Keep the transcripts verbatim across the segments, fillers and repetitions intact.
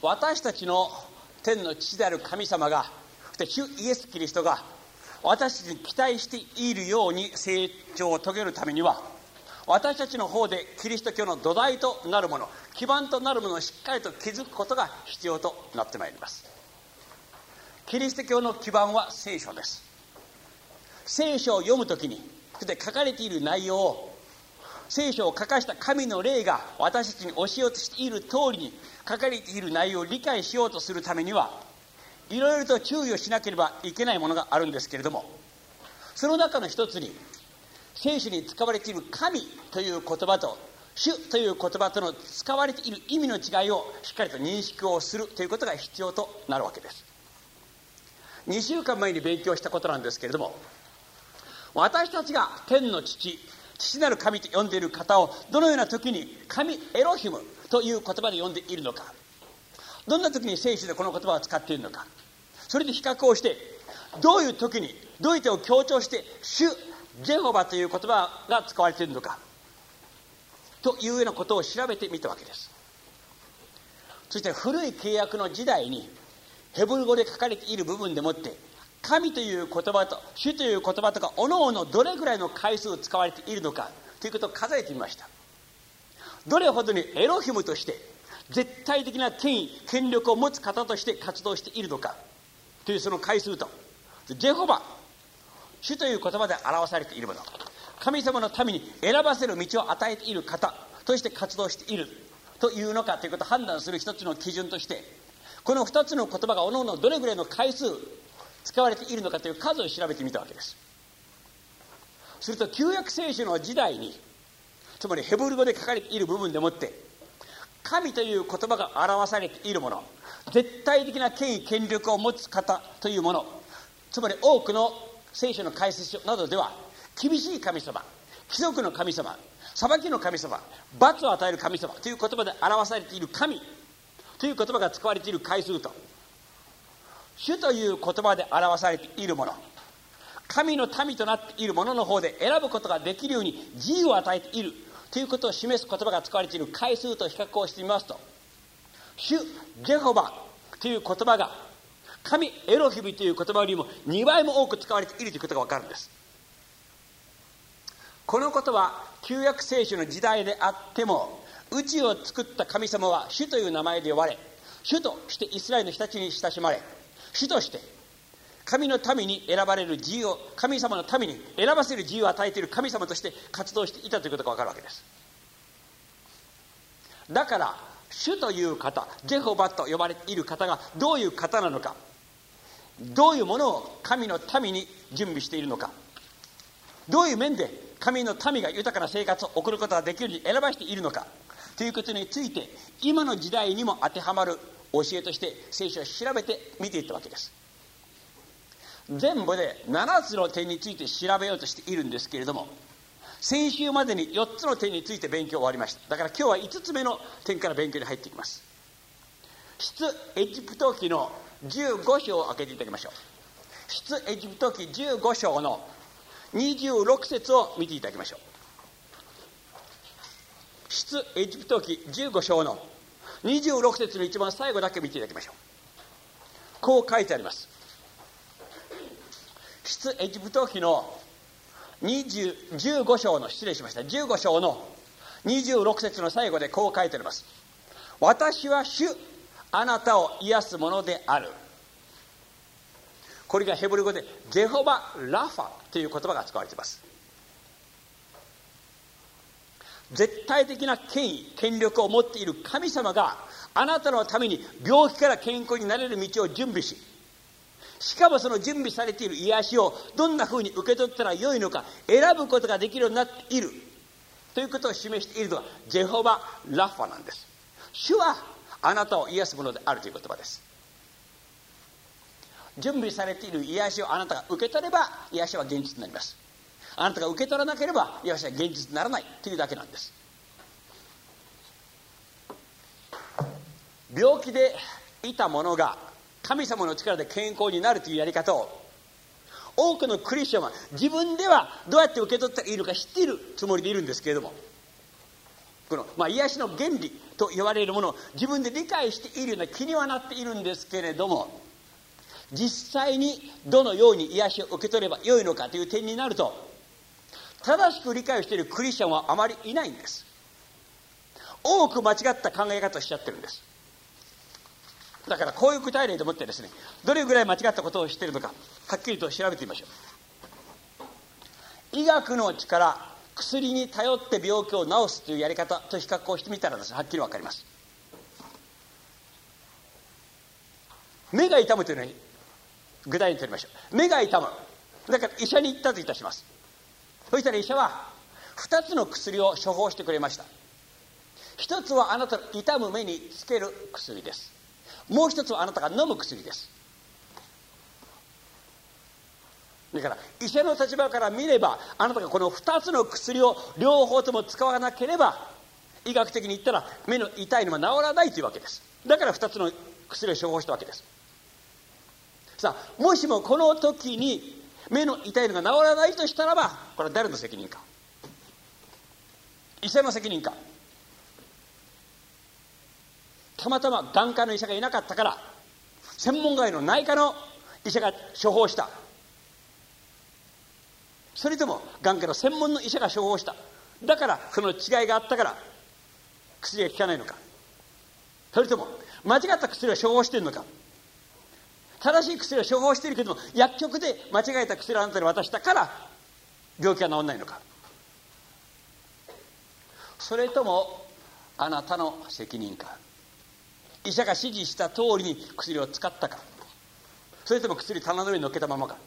私たちの天の父である神様が、主イエス・キリストが私たちに期待しているように成長を遂げるためには、私たちの方でキリスト教の土台となるもの、基盤となるものをしっかりと築くことが必要となってまいります。キリスト教の基盤は聖書です。聖書を読むときにで書かれている内容を、聖書を書かした神の霊が私たちに教えようとしている通りに書かれている内容を理解しようとするためには、いろいろと注意をしなければいけないものがあるんですけれども、その中の一つに聖書に使われている神という言葉と主という言葉との使われている意味の違いをしっかりと認識をするということが必要となるわけです。にしゅうかんまえに勉強したことなんですけれども、私たちが天の父、父なる神と呼んでいる方をどのような時に神エロヒムという言葉で呼んでいるのか、どんな時に聖書でこの言葉を使っているのか、それで比較をして、どういう時にどういう点を強調して主ジェホバという言葉が使われているのかというようなことを調べてみたわけです。そして古い契約の時代にヘブル語で書かれている部分でもって神という言葉と主という言葉とかおのおのどれぐらいの回数使われているのかということを数えてみました。どれほどにエロヒムとして絶対的な権威権力を持つ方として活動しているのかというその回数と、ジェホバ主という言葉で表されているもの、神様の民に選ばせる道を与えている方として活動しているというのかということを判断する一つの基準として、この二つの言葉がおのおのどれぐらいの回数使われているのかという数を調べてみたわけです。すると旧約聖書の時代に、つまりヘブル語で書かれている部分でもって神という言葉が表されているもの、絶対的な権威権力を持つ方というもの、つまり多くの聖書の解説書などでは厳しい神様、貴族の神様、裁きの神様、罰を与える神様という言葉で表されている神という言葉が使われている回数と、主という言葉で表されているもの、神の民となっているものの方で選ぶことができるように自由を与えているということを示す言葉が使われている回数と比較をしてみますと、主ジェホバという言葉が神エロヒムという言葉よりもにばいも多く使われているということが分かるんです。このことは旧約聖書の時代であっても、宇宙を作った神様は主という名前で呼ばれ、主としてイスラエルの人たちに親しまれ、主として神の民に選ばれる自由を、神様の民に選ばせる自由を与えている神様として活動していたということが分かるわけです。だから主という方、ジェホバと呼ばれている方がどういう方なのか、どういうものを神の民に準備しているのか、どういう面で神の民が豊かな生活を送ることができるように選ばしているのかということについて、今の時代にも当てはまる教えとして聖書を調べて見ていったわけです。全部でななつの点について調べようとしているんですけれども、先週までによっつの点について勉強終わりました。だから今日はいつつめの点から勉強に入っていきます。出エジプト記のじゅうご章を開けていただきましょう。出エジプト記じゅうご章のにじゅうろく節を見ていただきましょう。出エジプト記じゅうご章のにじゅうろく節の一番最後だけ見ていただきましょう。こう書いてあります。出エジプト記のにじゅう、じゅうご章の失礼しましたじゅうご章のにじゅうろく節の最後でこう書いてあります。私は主あなたを癒すものである。これがヘブル語でジェホバラファという言葉が使われています。絶対的な権威権力を持っている神様があなたのために病気から健康になれる道を準備し、しかもその準備されている癒しをどんなふうに受け取ったらよいのか選ぶことができるようになっているということを示しているのがジェホバラファなんです。主はあなたを癒すものであるという言葉です。準備されている癒しをあなたが受け取れば癒しは現実になります。あなたが受け取らなければ癒しは現実にならないというだけなんです。病気でいたものが神様の力で健康になるというやり方を多くのクリスチャンは自分ではどうやって受け取ったらいいのか知っているつもりでいるんですけれども、 この、まあ、癒しの原理と言われるものを自分で理解しているような気にはなっているんですけれども、実際にどのように癒しを受け取ればよいのかという点になると、正しく理解をしているクリスチャンはあまりいないんです。多く間違った考え方をしちゃってるんです。だからこういう具体例でもってですね、どれぐらい間違ったことをしているのかはっきりと調べてみましょう。医学の力、薬に頼って病気を治すというやり方と比較をしてみたらですね、はっきり分かります。目が痛むというのに具体に取りましょう。目が痛む。だから医者に行ったといたします。そしたら医者はふたつの薬を処方してくれました。ひとつはあなたの痛む目につける薬です。もう一つはあなたが飲む薬です。だから医者の立場から見れば、あなたがこのふたつの薬を両方とも使わなければ、医学的に言ったら目の痛いのは治らないというわけです。だからふたつの薬を処方したわけです。さあ、もしもこの時に目の痛いのが治らないとしたらば、これは誰の責任か。医者の責任か。たまたま眼科の医者がいなかったから専門外の内科の医者が処方した。それとも眼科の専門の医者が処方した。だからその違いがあったから薬が効かないのか。それとも間違った薬を処方しているのか。正しい薬を処方しているけども、薬局で間違えた薬をあなたに渡したから病気が治らないのか。それともあなたの責任か。医者が指示した通りに薬を使ったか。それとも薬棚の上に乗っけたままか。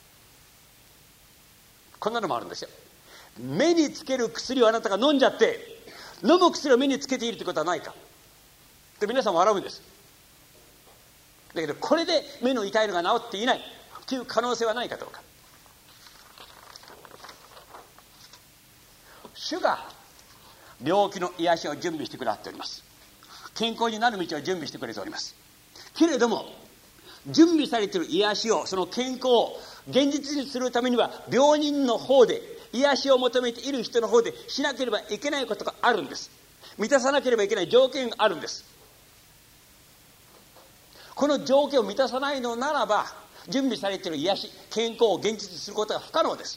こんなのもあるんですよ。目につける薬をあなたが飲んじゃって、飲む薬を目につけているということはないか。で皆さん笑うんです。だけどこれで目の痛いのが治っていないという可能性はないかどうか。主が病気の癒しを準備してくださっております。健康になる道を準備してくれております。けれども準備されている癒しを、その健康を現実にするためには、病人の方で、癒しを求めている人の方でしなければいけないことがあるんです。満たさなければいけない条件があるんです。この条件を満たさないのならば、準備されている癒し、健康を現実にすることは不可能です。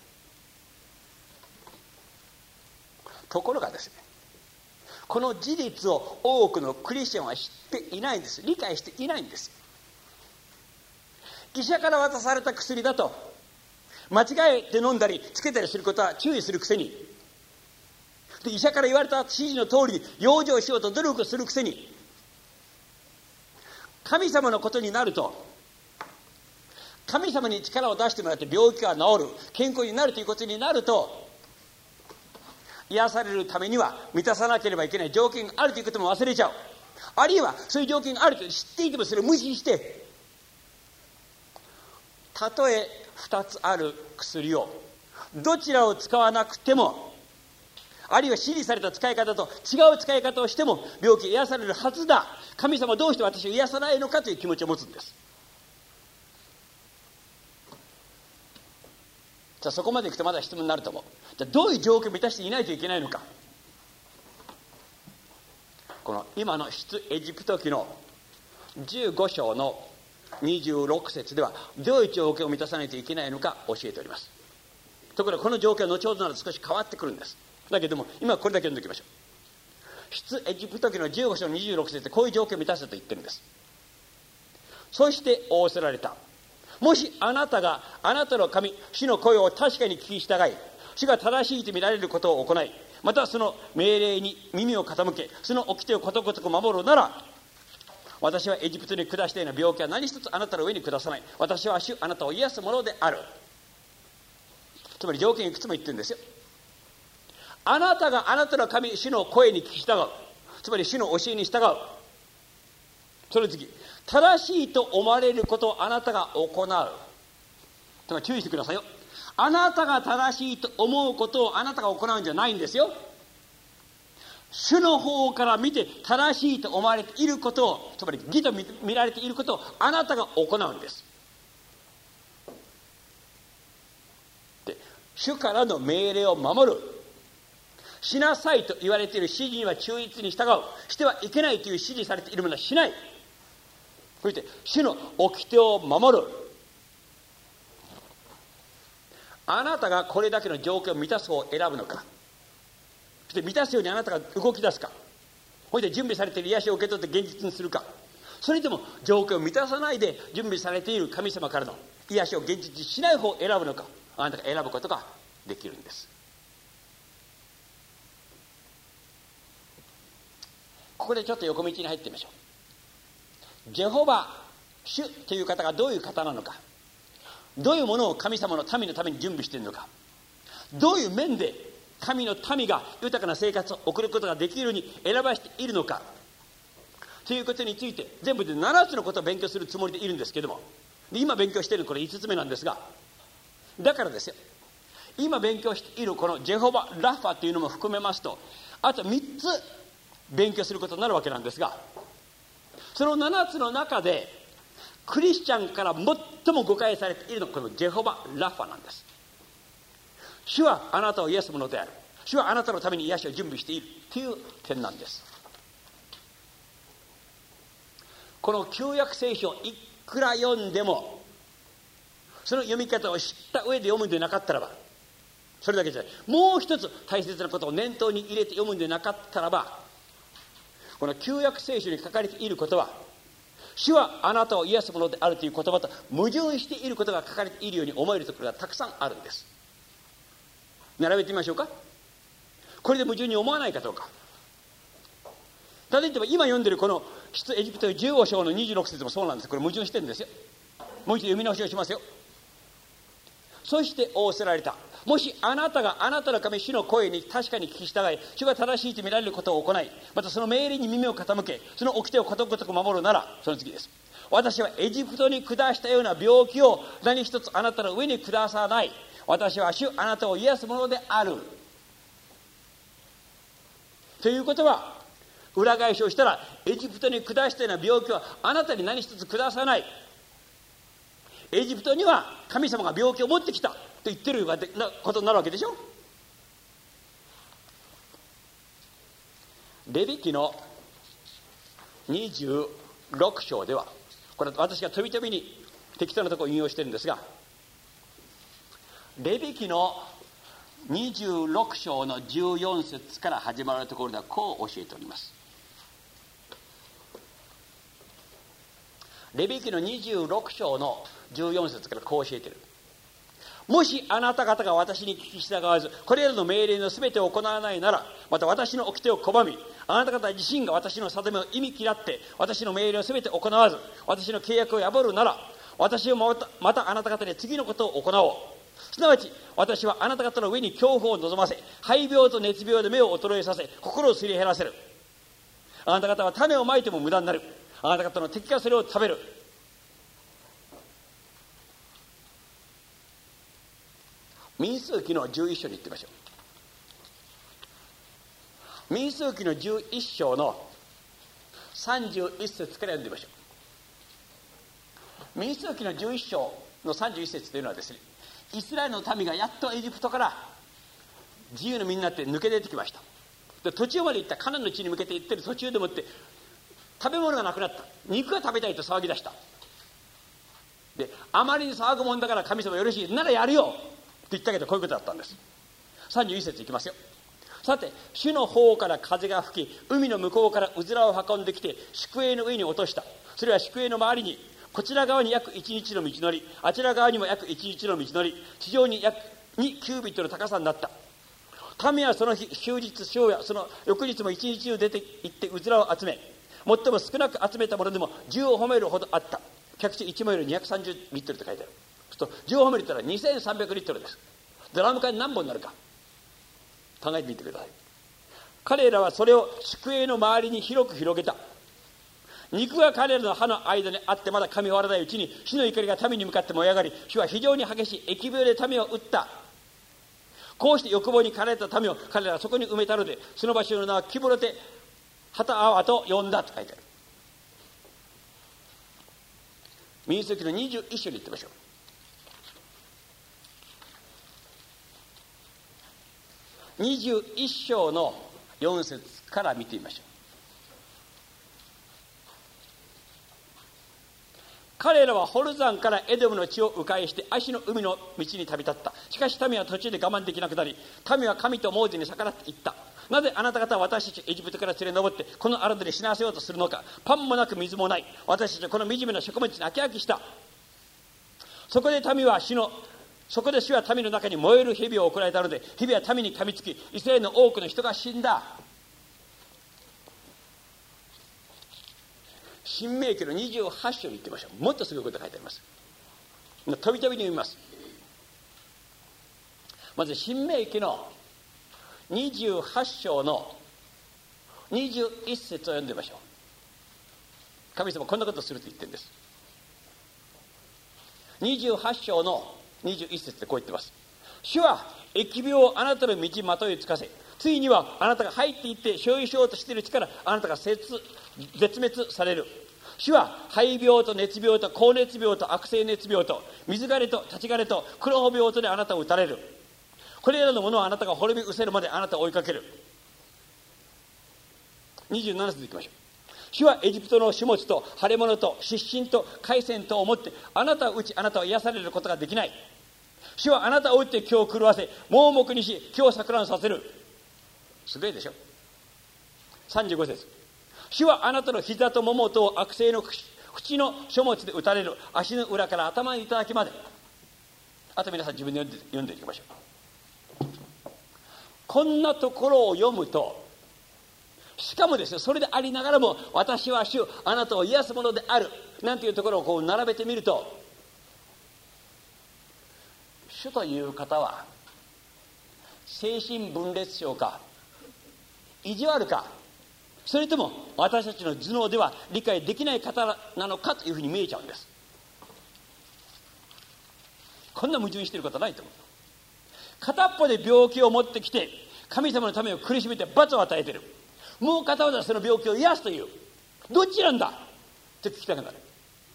ところがですね、この事実を多くのクリスチャンは知っていないんです。理解していないんです。医者から渡された薬だと間違えて飲んだりつけたりすることは注意するくせに、で医者から言われた指示の通りに養生しようと努力するくせに、神様のことになると、神様に力を出してもらって病気が治る、健康になるということになると、癒されるためには満たさなければいけない条件があるということも忘れちゃう。あるいはそういう条件があると知っていてもそれを無視して、たとえふたつある薬をどちらを使わなくても、あるいは指示された使い方と違う使い方をしても病気癒されるはずだ、神様どうして私を癒さないのかという気持ちを持つんです。じゃあそこまでいくとまだ質問になると思う。じゃあどういう条件を満たしていないといけないのか。この今の出エジプト記のじゅうご章のにじゅうろく節ではどういう条件を満たさないといけないのか教えております。ところがこの条件は後ほどなら少し変わってくるんです。だけども今これだけ読んでおきましょう。出エジプト記のじゅうご章のにじゅうろく節でこういう条件を満たせと言ってるんです。そして仰せられた。もしあなたがあなたの神主の声を確かに聞き従い、主が正しいと見られることを行い、またその命令に耳を傾け、その掟をことごとく守るなら、私はエジプトに下したような病気は何一つあなたの上に下さない。私は主あなたを癒すものである。つまり条件いくつも言ってるんですよ。あなたがあなたの神主の声に聞き従う、つまり主の教えに従う。その次、正しいと思われることをあなたが行う。つまり注意してくださいよ。あなたが正しいと思うことをあなたが行うんじゃないんですよ。主の方から見て正しいと思われていることを、つまり義と見られていることをあなたが行うんです。で、主からの命令を守る、 しなさいと言われている指示には忠実に従う、してはいけないという指示されているものはしない。そして主の掟を守る。あなたがこれだけの条件を満たす方を選ぶのか、そして満たすようにあなたが動き出すか、そして準備されている癒しを受け取って現実にするか、それとも条件を満たさないで準備されている神様からの癒しを現実にしない方を選ぶのか、あなたが選ぶことができるんです。ここでちょっと横道に入ってみましょう。ジェホバ主という方がどういう方なのか、どういうものを神様の民のために準備しているのか、どういう面で神の民が豊かな生活を送ることができるように選ばしているのかということについて、全部でななつのことを勉強するつもりでいるんですけども、今勉強しているのこれいつつめなんですが、だからですよ、今勉強しているこのジェホバラファというのも含めますと、あとみっつ勉強することになるわけなんですが、そのななつの中でクリスチャンから最も誤解されているのがこのジェホバラファなんです。主はあなたを癒すものである、主はあなたのために癒しを準備しているという点なんです。この旧約聖書をいくら読んでも、その読み方を知った上で読むんでなかったらば、それだけじゃない、もう一つ大切なことを念頭に入れて読むんでなかったらば、この旧約聖書に書かれていることは、主はあなたを癒すものであるという言葉と矛盾していることが書かれているように思えるところがたくさんあるんです。並べてみましょうか。これで矛盾に思わないかどうか。例えば今読んでるこの出エジプトじゅうご章のにじゅうろく節もそうなんです。これ矛盾してるんですよ。もう一度読み直しをしますよ。そして仰せられた。もしあなたがあなたの神主の声に確かに聞き従い、主が正しいと見られることを行い、またその命令に耳を傾け、その掟をことごとく守るなら、その次です。私はエジプトに下したような病気を何一つあなたの上に下さない。私は主あなたを癒すものである。ということは、裏返しをしたら、エジプトに下したような病気はあなたに何一つ下さない。エジプトには神様が病気を持ってきたと言ってるようなことになるわけでしょ。レビ記のにじゅうろく章では、これ私が飛び飛びに適当なところを引用してるんですが、レビ記のにじゅうろく章のじゅうよん節から始まるところではこう教えております。レビ記のにじゅうろく章のじゅうよん節からこう教えている。もしあなた方が私に聞き従わず、これらの命令のすべてを行わないなら、また私の掟を拒み、あなた方自身が私の定めを意味嫌って、私の命令をすべて行わず、私の契約を破るなら、私をまた、またあなた方で次のことを行おう。すなわち、私はあなた方の上に恐怖を望ませ、肺病と熱病で目を衰えさせ、心をすり減らせる。あなた方は種をまいても無駄になる。あなた方の敵がそれを食べる。民数記のじゅういっ章に行ってみましょう。民数記のじゅういっ章のさんじゅういち節から読んでみましょう。民数記のじゅういっ章のさんじゅういち節というのはですね、イスラエルの民がやっとエジプトから自由の身になって抜け出てきました。で途中まで行ったカナンの地に向けて行ってる途中でもって食べ物がなくなった。肉が食べたいと騒ぎ出した。であまりに騒ぐもんだから神様よろしいならやるよって言ったけど、こういうことだったんです。さんじゅういち節いきますよ。さて主の方から風が吹き、海の向こうからうずらを運んできて宿営の上に落とした。それは宿営の周りに、こちら側に約いちにちの道のり、あちら側にも約いちにちの道のり、地上に約にキュービットの高さになった。神はその日終日正夜、その翌日も一日中出て行ってうずらを集め、最も少なく集めたものでもじゅうを褒めるほどあった。客地いちモイルにひゃくさんじゅうリットルと書いてある。そうするとじゅうを褒めるとにせんさんびゃくリットルです。ドラム缶何本になるか考えてみてください。彼らはそれを宿営の周りに広く広げた。肉が彼らの歯の間にあってまだ噛み終わらないうちに火の怒りが民に向かって燃え上がり、主は非常に激しい疫病で民を撃った。こうして欲望に駆られた民を彼らはそこに埋めたので、その場所の名はキブロテハタアワと呼んだと書いてある。民数記のにじゅういっ章に行ってみましょう。 にじゅういっ章のよん節から見てみましょう。彼らはホルザンからエドムの地を迂回して足の海の道に旅立った。しかし民は途中で我慢できなくなり、民は神とモーゼに逆らっていった。なぜあなた方は私たちエジプトから連れ上ってこの荒野で死なせようとするのか。パンもなく水もない。私たちはこの惨めな食物に飽き飽きした。そこで民は死のそこで主は民の中に燃える蛇を送られたので、蛇は民に噛みつき、イスラエルの多くの人が死んだ。新明記のにじゅうはち章に行ってみましょう。もっとすごいことが書いてあります。飛び飛びに読みます。まず新明記のにじゅうはち章のにじゅういち節を読んでみましょう。神様こんなことをすると言ってるんです。にじゅうはち章のにじゅういち節でこう言ってます。主は疫病をあなたの道にまといつかせ、ついにはあなたが入っていって所有しようとしている力、あなたが絶滅される。主は肺病と熱病と高熱病と悪性熱病と水枯れと立ち枯れと黒穂病とであなたを打たれる。これらのものはあなたが滅び失せるまであなたを追いかける。にじゅうなな節いきましょう。主はエジプトの種物と腫れ物と湿疹と海鮮とをもってあなたを打ち、あなたは癒されることができない。主はあなたを打って今日狂わせ、盲目にし今日錯乱させる。すごいでしょ。さんじゅうご節。主はあなたの膝とももと悪性の口の書物で打たれる。足の裏から頭の頂まで。あと皆さん自分で読んで読んでいきましょう。こんなところを読むと、しかもですね、それでありながらも私は主、あなたを癒すものであるなんていうところをこう並べてみると、主という方は精神分裂症か意地悪か、それとも私たちの頭脳では理解できない方なのかというふうに見えちゃうんです。こんな矛盾していることはないと思う。片っぽで病気を持ってきて神様のためを苦しめて罰を与えている。もう片方でその病気を癒すという、どっちなんだって聞きたくなる。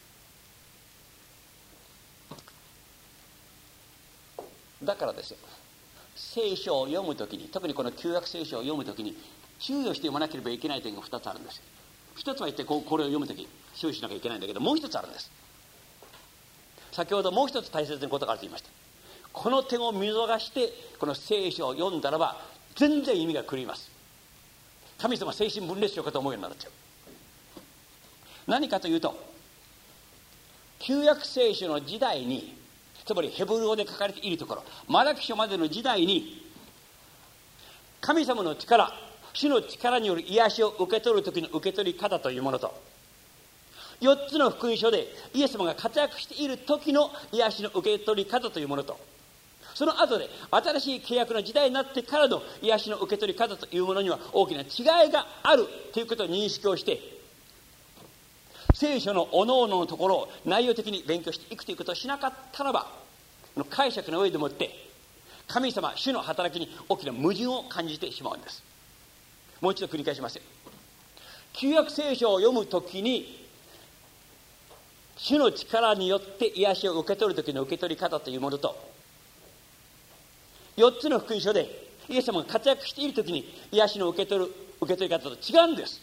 だからですよ、聖書を読むときに、特にこの旧約聖書を読むときに注意をして読まなければいけない点がふたつあるんです。一つは一体これを読むとき注意しなきゃいけないんだけど、もう一つあるんです。先ほどもう一つ大切なことがあると言いました。この点を見逃してこの聖書を読んだらば全然意味が狂います。神様精神分裂症かと思うようになっちゃう。何かというと、旧約聖書の時代に、つまりヘブル語で書かれているところ、マラキ書までの時代に神様の力、主の力による癒しを受け取る時の受け取り方というものと、よっつの福音書でイエス様が活躍している時の癒しの受け取り方というものと、その後で新しい契約の時代になってからの癒しの受け取り方というものには大きな違いがあるということを認識をして、聖書の各々のところを内容的に勉強していくということをしなかったらば、解釈の上でもって神様主の働きに大きな矛盾を感じてしまうんです。もう一度繰り返しますよ。旧約聖書を読むときに主の力によって癒しを受け取る時の受け取り方というものと、よっつの福音書でイエス様が活躍している時に癒しの受け取る受け取り方と違うんです。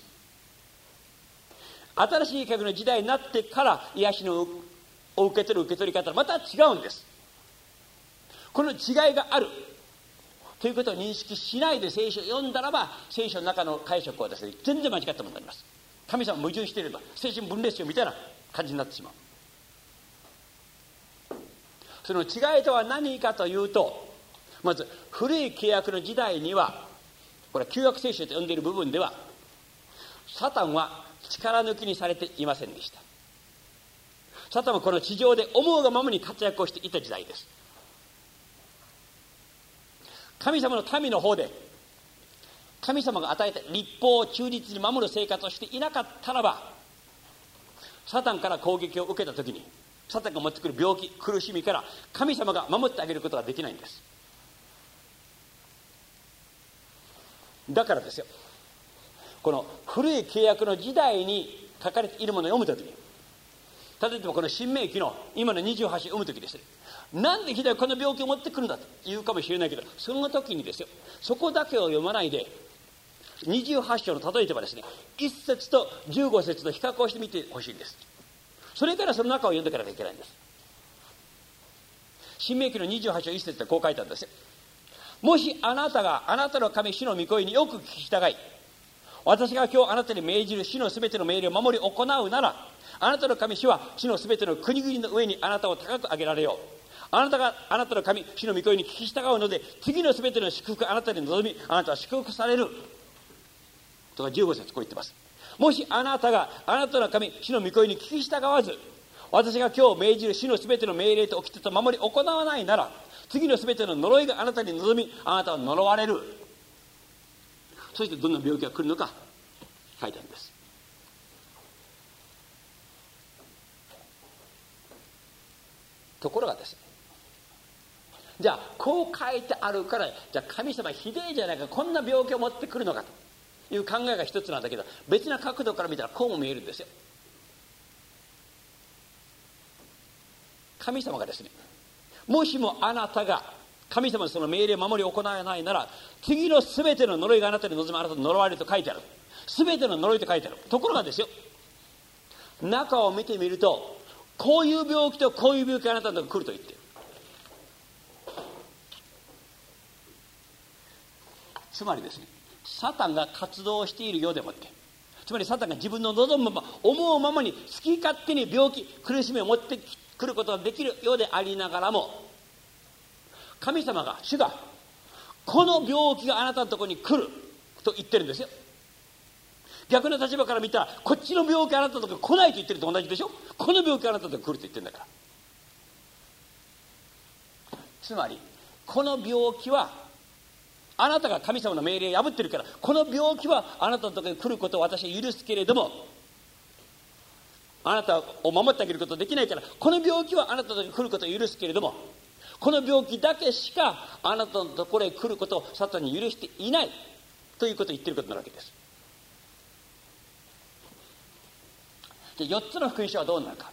新しい契約の時代になってから癒しのを受け取る受け取り方はまた違うんです。この違いがあるということを認識しないで聖書を読んだらば、聖書の中の解釈はですね、全然間違ったものになります。神様矛盾していれば精神分裂症みたいな感じになってしまう。その違いとは何かというと、まず古い契約の時代には、これは旧約聖書と呼んでいる部分では、サタンは力抜きにされていませんでした。サタンはこの地上で思うがままに活躍をしていた時代です。神様の民の方で神様が与えた律法を忠実に守る生活をしていなかったらば、サタンから攻撃を受けた時にサタンが持ってくる病気苦しみから神様が守ってあげることができないんです。だからですよ、この古い契約の時代に書かれているものを読むときに、 例えばこの新明記の今のにじゅうはち章を読むときですね、なんでひどいこの病気を持ってくるんだと言うかもしれないけど、その時にですよ、そこだけを読まないでにじゅうはち章の例えばですね、いっ節とじゅうご節と比較をしてみてほしいんです。それからその中を読んでからいけないんです。新明記のにじゅうはち章いっ節でこう書いてあるんですよ。もしあなたがあなたの神主の御声によく聞き従い、私が今日あなたに命じる主のすべての命令を守り行うなら、あなたの神主は主のすべての国々の上にあなたを高く上げられよう。あなたがあなたの神主の御声に聞き従うので、次のすべての祝福あなたに望み、あなたは祝福されるとかじゅうご節こう言ってます。もしあなたがあなたの神主の御声に聞き従わず、私が今日命じる主のすべての命令と掟と守り行わないなら、次のすべての呪いがあなたに望み、あなたは呪われる。そしてどんな病気が来るのか書いてあるんです。ところがですね、じゃあこう書いてあるから、じゃあ神様ひでえじゃないか、こんな病気を持ってくるのかという考えが一つなんだけど、別な角度から見たらこうも見えるんですよ。神様がですね、もしもあなたが神様のその命令を守り行わないなら、次のすべての呪いがあなたに望む、あなたに呪われると書いてある。すべての呪いと書いてある。ところがですよ、中を見てみると、こういう病気とこういう病気があなたのとこに来ると言ってる。つまりですね、サタンが活動しているようでもって、つまりサタンが自分の望むまま、思うままに好き勝手に病気、苦しみを持ってくることができるようでありながらも、神様が、主がこの病気があなたのところに来ると言ってるんですよ。逆の立場から見たら、こっちの病気あなたのところに来ないと言ってると同じでしょ。この病気あなたのところに来ると言ってるんだから。つまりこの病気はあなたが神様の命令を破ってるから、この病気はあなたのところに来ることを私は許すけれども、あなたを守ってあげることができないから、この病気はあなたのところに来ることを許すけれども、この病気だけしかあなたのところへ来ることをサタンに許していないということを言ってることなわけです。で、よっつの福音書はどうなるか。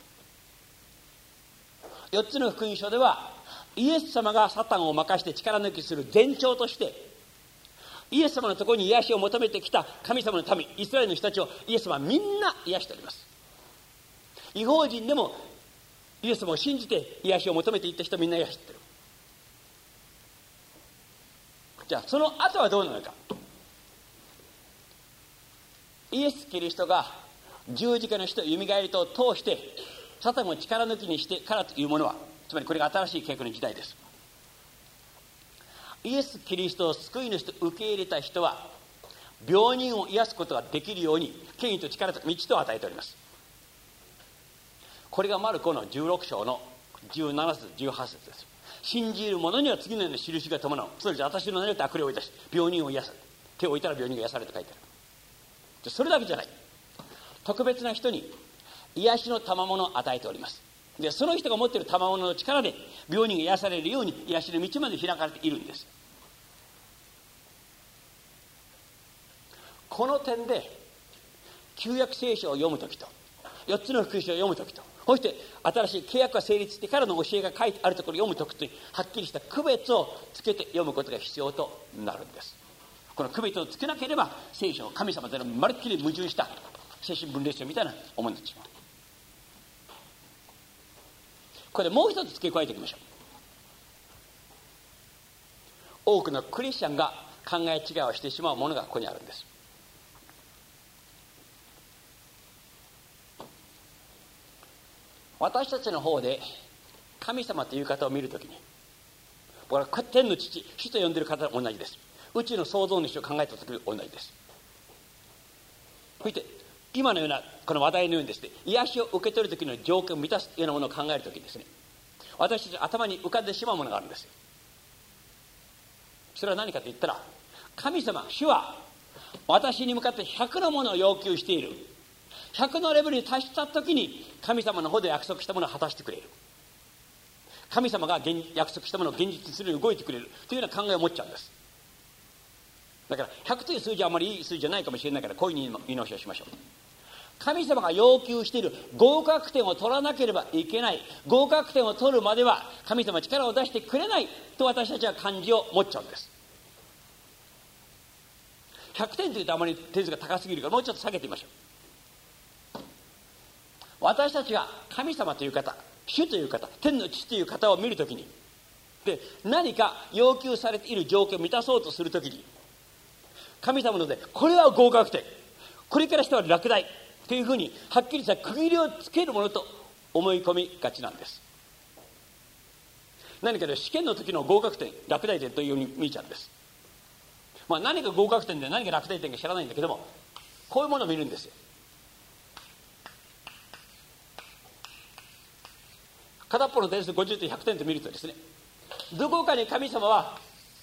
よっつの福音書では、イエス様がサタンを任して力抜きする前兆として、イエス様のところに癒しを求めてきた神様の民、イスラエルの人たちをイエス様はみんな癒しております。異邦人でもイエス様を信じて癒しを求めていった人みんな癒してる。じゃあその後はどうなるか。イエス・キリストが十字架の死と蘇りとを通してサタンを力抜きにしてからというものは、つまりこれが新しい契約の時代です。イエス・キリストを救い主と受け入れた人は病人を癒すことができるように権威と力と道とを与えております。これがマルコのじゅうろく章のじゅうなな節じゅうはち節です。信じる者には次のような印が伴う。つまり私の名によって悪霊を追い出し病人を癒す。手を置いたら病人が癒されると書いてある。それだけじゃない、特別な人に癒しの賜物を与えております。で、その人が持っている賜物の力で病人が癒されるように癒しの道まで開かれているんです。この点で旧約聖書を読むときとよっつの福音書を読むときと、そして新しい契約が成立してからの教えが書いてあるところを読むときとにはっきりした区別をつけて読むことが必要となるんです。この区別をつけなければ聖書を神様とのまるっきり矛盾した精神分裂書みたいな思いになってしまう。これでもう一つ付け加えていきましょう。多くのクリスチャンが考え違いをしてしまうものがここにあるんです。私たちの方で神様という方を見るときに、僕は天の父、主と呼んでいる方と同じです。宇宙の創造主を考えたときに同じです。そして今のようなこの話題のようにですね、癒しを受け取るときの条件を満たすようなものを考えるときにですね、私たちの頭に浮かんでしまうものがあるんです。それは何かと言ったら、神様、主は私に向かってひゃくのものを要求している。ひゃくのレベルに達したときに神様の方で約束したものを果たしてくれる。神様が約束したものを現実にするように動いてくれるというような考えを持っちゃうんです。だからひゃくという数字はあまりいい数字じゃないかもしれないから、こういう言い直しをしましょう。 神様が要求している合格点を取らなければいけない、合格点を取るまでは神様は力を出してくれないと私たちは感じを持っちゃうんです。ひゃくてんというとあまり点数が高すぎるからもうちょっと下げてみましょう。私たちが神様という方、主という方、天の父という方を見るときに、で何か要求されている状況を満たそうとするときに、神様のでこれは合格点、これからしては落第というふうにはっきりした区切りをつけるものと思い込みがちなんです。何かで試験の時の合格点、落第点というように見えちゃうんです。まあ、何か合格点で何か落第点か知らないんだけども、こういうものを見るんですよ。片っぽの点数ごじゅってんひゃくてんと見るとですね、どこかに神様は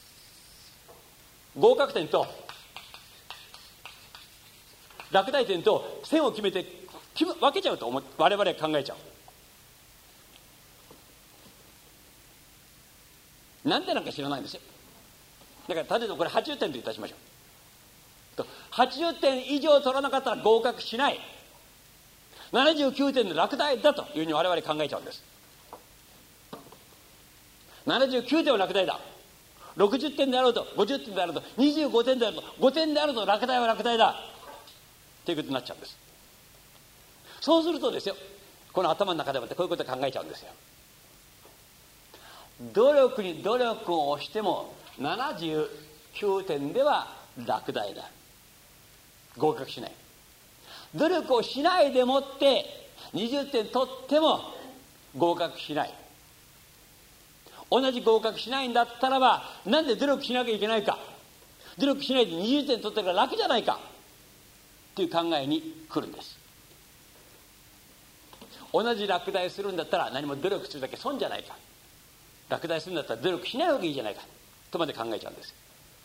合格点と落第点と線を決めて決め分けちゃうと思我々は考えちゃう。なんでなんか知らないんですよ。だから例えばこれはちじゅってんといたしましょう。はちじゅってん以上取らなかったら合格しない、ななじゅうきゅうてんの落第だというふうに我々考えちゃうんです。ななじゅうきゅうてんは落第だ、ろくじゅってんであろうとごじゅってんであろうとにじゅうごてんであろうとごてんであると落第は落第だということになっちゃうんです。そうするとですよ、この頭の中でもってこういうことを考えちゃうんですよ。努力に努力をしてもななじゅうきゅうてんでは落第だ、合格しない。努力をしないでもってにじゅってん取っても合格しない。同じ合格しないんだったらば、なんで努力しなきゃいけないか、努力しないでにじゅってん取ってるから楽じゃないかという考えに来るんです。同じ落第するんだったら何も努力するだけ損じゃないか、落第するんだったら努力しない方がいいじゃないかとまで考えちゃうんです。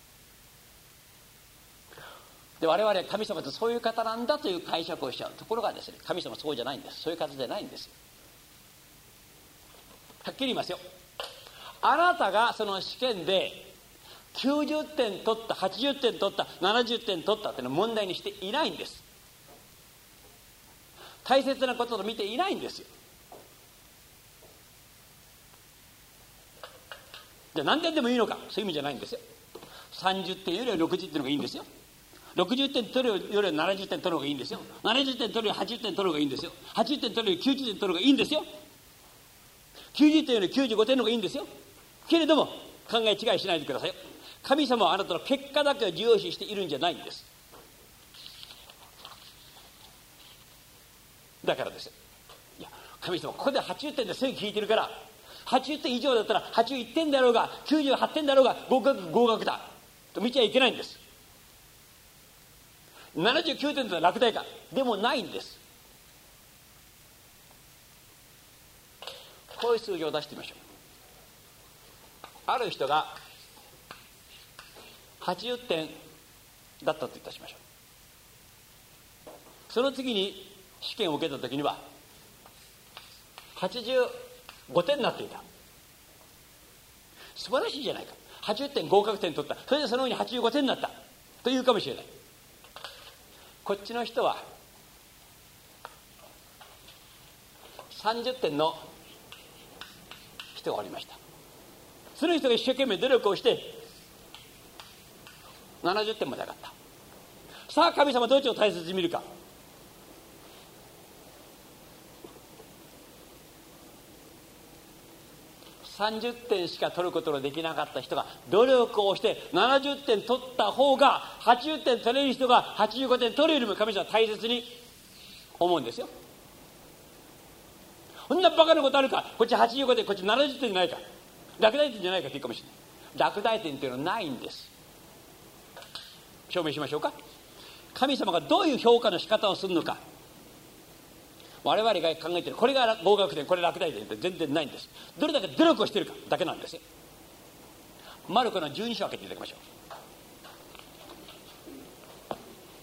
で我々は神様ってそういう方なんだという解釈をしちゃう。ところがですね、神様そうじゃないんです。そういう方じゃないんです。はっきり言いますよ。あなたがその試験できゅうじゅってん取った、はちじゅってん取った、ななじゅってん取ったっていうのは問題にしていないんです。大切なことと見ていないんですよ。じゃあ何点でもいいのか、そういう意味じゃないんですよ。さんじゅってんよりはろくじゅってんの方がいいんですよ。ろくじゅってん取るよりはななじゅってん取る方がいいんですよ。ななじゅってん取るよりははちじゅってん取る方がいいんですよ。はちじゅってん取るよりきゅうじゅってん取る方がいいんですよ。きゅうじゅってんよりきゅうじゅうごてんの方がいいんですよ。けれども考え違いしないでくださいよ。神様はあなたの結果だけを重要視しているんじゃないんです。だからですよ、いや神様ここではちじゅってんで線引いてるから、はちじゅってん以上だったらはちじゅういってんだろうがきゅうじゅうはってんだろうが合格合格だと見ちゃいけないんです。ななじゅうきゅうてんだったら落第かでもないんです。こういう数字を出してみましょう。ある人がはちじゅってんだったといたしましょう。その次に試験を受けた時にははちじゅうごてんになっていた。素晴らしいじゃないか、はちじゅってん合格点取った、それでその上にはちじゅうごてんになったというかもしれない。こっちの人はさんじゅってんの人がおりました。その人が一生懸命努力をしてななじゅってんまで上がった。さあ神様どっちを大切に見るか。さんじゅってんしか取ることのできなかった人が努力をしてななじゅってん取った方がはちじゅってん取れる人がはちじゅうごてん取るよりも神様は大切に思うんですよ。こんなバカなことあるか、こっちはちじゅうごてんこっちななじゅってんじゃないか、落第点じゃないかというかもしれない。落第点というのはないんです。証明しましょうか。神様がどういう評価の仕方をするのか、我々が考えているこれが合格点これ落第点って全然ないんです。どれだけ努力をしているかだけなんですよ。マルコのじゅうに章を開けていただきましょう。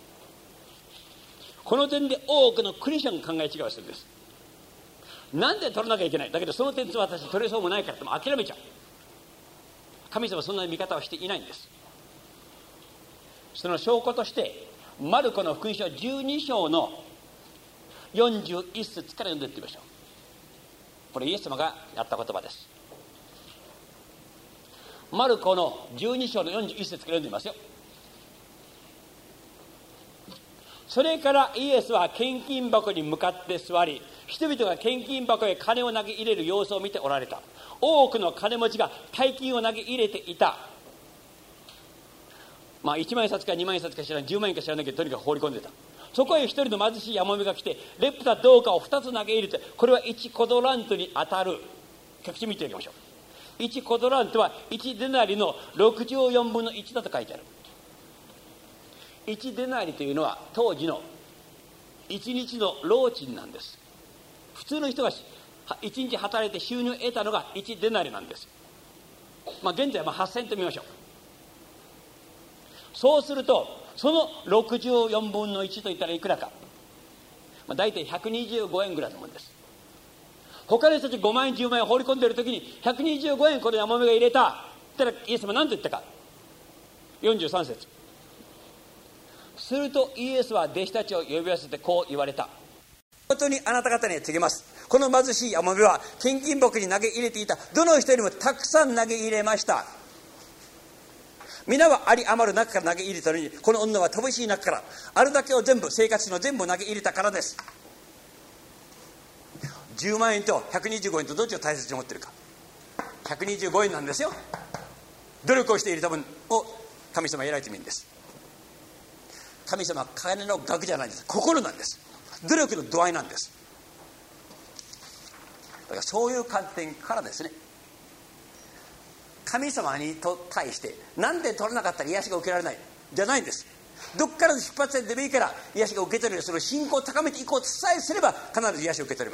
この点で多くのクリスチャンが考え違いをするんです。なんで取らなきゃいけない、だけどその点数は私取れそうもないからっても諦めちゃう。神様はそんな見方をしていないんです。その証拠としてマルコの福音書じゅうに章のよんじゅういっ節から読んでいってみましょう。これイエス様がやった言葉です。マルコのじゅうに章のよんじゅういっ節から読んでみますよ。それからイエスは献金箱に向かって座り、人々が献金箱へ金を投げ入れる様子を見ておられた。多くの金持ちが大金を投げ入れていた。まあいちまん円札かにまん円札か知らない、じゅうまん円か知らないけど、とにかく放り込んでた。そこへ一人の貧しいやもめが来て、レプタ銅貨を二つ投げ入れて、これはいちコドラントに当たる。各地見ていきましょう。いちコドラントはいちデナリのろくじゅうよんぶんのいちだと書いてある。いちデナリというのは当時のいちにちの労賃なんです。普通の人がいちにち働いて収入を得たのがいちデナリなんです。まあ現在ははっせんと見ましょう。そうするとそのろくじゅうよんぶんのいちといったらいくらか、まあ、大体ひゃくにじゅうごえんぐらいのもんです。他の人たちごまん円じゅうまん円放り込んでいるときにひゃくにじゅうごえんこれやもめが入れたったらイエス様は何と言ったか。よんじゅうさん節。するとイエスは弟子たちを呼び寄せてこう言われた。本当にあなた方に告げます。この貧しいやもめは献金箱に投げ入れていたどの人よりもたくさん投げ入れました。皆はあり余る中から投げ入れたのに、この女は乏しい中からあるだけを全部、生活費の全部を投げ入れたからです。じゅうまん円とひゃくにじゅうごえんとどっちを大切に思ってるか。ひゃくにじゅうごえんなんですよ。努力をしている分を神様は偉いと見るんです。神様は金の額じゃないんです。心なんです。努力の度合いなんです。だからそういう観点からですね、神様にと対してなんで取らなかったら癒しが受けられないじゃないんです。どっからの出発点でもいいから癒しが受け取れる、その信仰を高めていこうとさえすれば必ず癒しを受け取れます。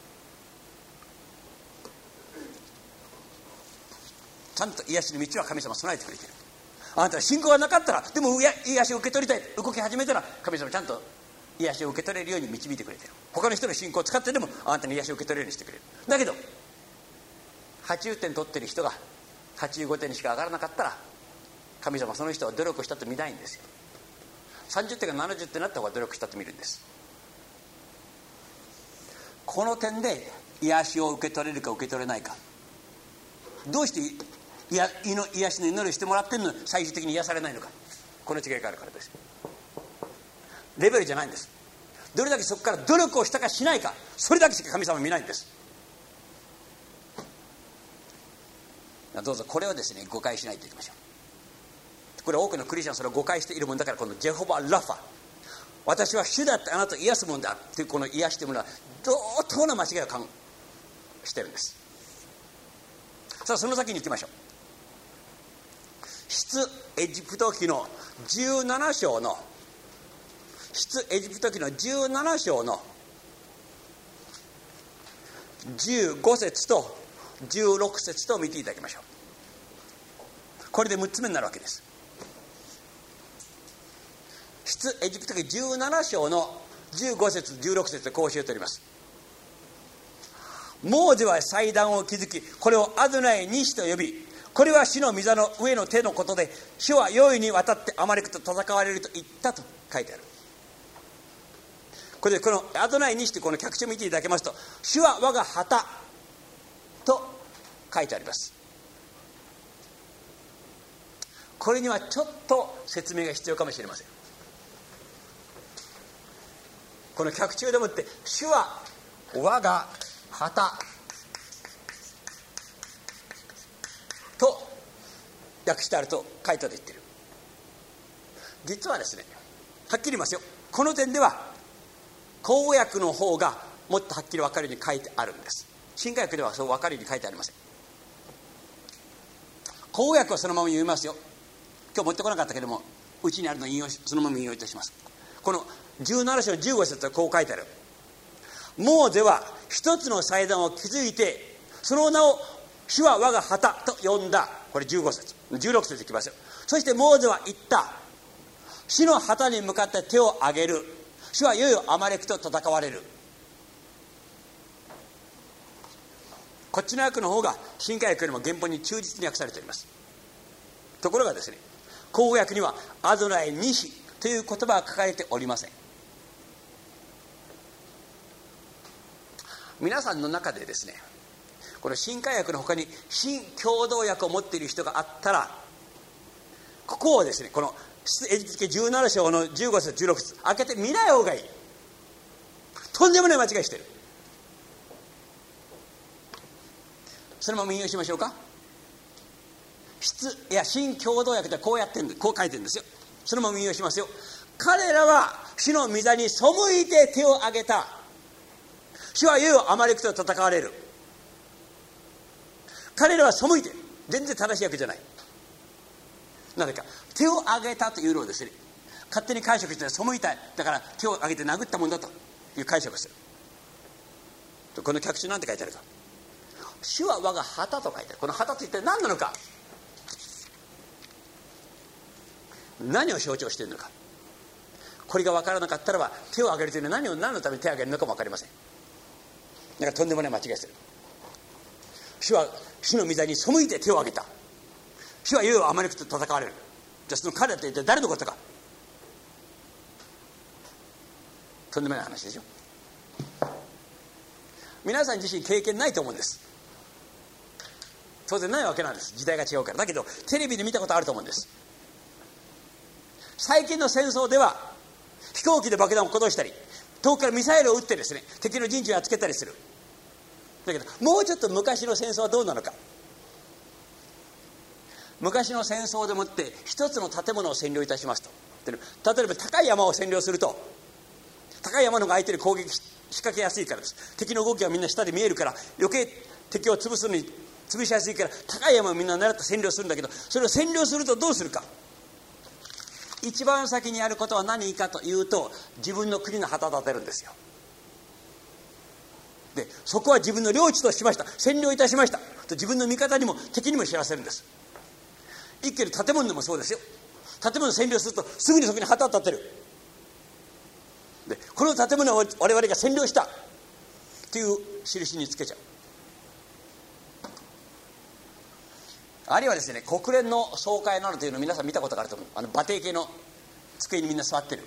ちゃんと癒しの道は神様は備えてくれている。あなたは信仰がなかったらでも癒しを受け取りたい、動き始めたら神様ちゃんと癒しを受け取れるように導いてくれている。他の人の信仰を使ってでもあなたに癒しを受け取れるようにしてくれる。だけどはちじゅってん取ってる人がはちじゅうごてんにしか上がらなかったら神様はその人は努力したと見ないんですよ。さんじゅってんがななじゅってんになった方が努力したと見るんです。この点で癒しを受け取れるか受け取れないか、どうして癒しの祈りをしてもらってるのに最終的に癒されないのか、この違いがあるからです。レベルじゃないんです。どれだけそこから努力をしたかしないか、それだけしか神様は見ないんです。どうぞこれをですね誤解しないといきましょう。これ多くのクリスチャンそれを誤解しているもんだから、このジェホバ・ラファ、私は主だってあなたを癒すもんだというこの癒しというものは同等な間違いを考えしているんです。さあその先に行きましょう。出エジプト記のじゅうなな章の出エジプト記のじゅうなな章のじゅうご節とじゅうろく節と見ていただきましょう。これでむっつめになるわけです。出エジプト記じゅうなな章のじゅうご節じゅうろく節でこう教えております。モーゼは祭壇を築き、これをアドナイニシと呼び、これは死の御座の上の手のことで、主は容易に渡ってアマレクと戦われると言ったと書いてある。これでこのアドナイニシというこの脚注を見ていただけますと、主は我が旗と書いてあります。これにはちょっと説明が必要かもしれません。この脚注でもって主は我が旗と訳してあると書いてあると言ってる。実はですね、はっきり言いますよ、この点では公訳の方がもっとはっきり分かるように書いてあるんです。新科学ではそう分かるように書いてありません。公訳はそのまま読みますよ。今日持ってこなかったけどもうちにあるのを引用しそのまま引用いたします。このじゅうなな章じゅうご節はこう書いてある。モーゼは一つの祭壇を築いて、その名を主は我が旗と呼んだ。これじゅうご節じゅうろく節いきますよ。そしてモーゼは言った。主の旗に向かって手を挙げる。主はいよいよアマレクと戦われる。こっちの訳の方が新科学よりも原本に忠実に訳されております。ところがですね、公訳にはアドナイニシという言葉は書かれておりません。 皆さんの中でですね、この新海訳の他に新共同訳を持っている人があったら、ここをですね、このエジプト記じゅうなな章のじゅうご節じゅうろく節開けて見ない方がいい。とんでもない間違いしてる。そのまま引用しましょうか。いや新共同訳でこうやってんで、こう書いてるんですよ。そのまま引用しますよ。彼らは主の御座に背いて手を挙げた。主は言う、アマレクと戦われる。彼らは背いて、全然正しい訳じゃない。なぜか手を挙げたというのをですね、勝手に解釈して背いた、だから手を挙げて殴ったもんだという解釈をする。この脚注なんて書いてあるか。主は我が旗と書いてある。この旗と一体何なのか、何を象徴しているのか、これが分からなかったらば、手を挙げるというのは何を何のために手を挙げるのかも分かりません。だからとんでもない間違いする。主は主の御座に背いて手を挙げた。主は言う、アマレクと戦われる。じゃあその彼らと一体誰のことか。とんでもない話でしょ。皆さん自身経験ないと思うんです。当然ないわけなんです、時代が違うから。だけどテレビで見たことあると思うんです。最近の戦争では飛行機で爆弾を落としたり、遠くからミサイルを撃ってですね、敵の陣地をやっつけたりする。だけどもうちょっと昔の戦争はどうなのか。昔の戦争でもって一つの建物を占領いたしますと、例えば高い山を占領すると、高い山の方が相手に攻撃仕掛けやすいからです。敵の動きがみんな下で見えるから、余計敵を潰すのに潰しやすいから、高い山をみんな狙って占領するんだけど、それを占領するとどうするか。一番先にやることは何かというと、自分の国の旗を立てるんですよ。でそこは自分の領地としました、占領いたしましたと自分の味方にも敵にも知らせるんです。一見建物でもそうですよ。建物を占領するとすぐにそこに旗を立てる。でこの建物を我々が占領したという印につけちゃう。あるいはですね、国連の総会などというのを皆さん見たことがあると思う。あの馬蹄形の机にみんな座ってる。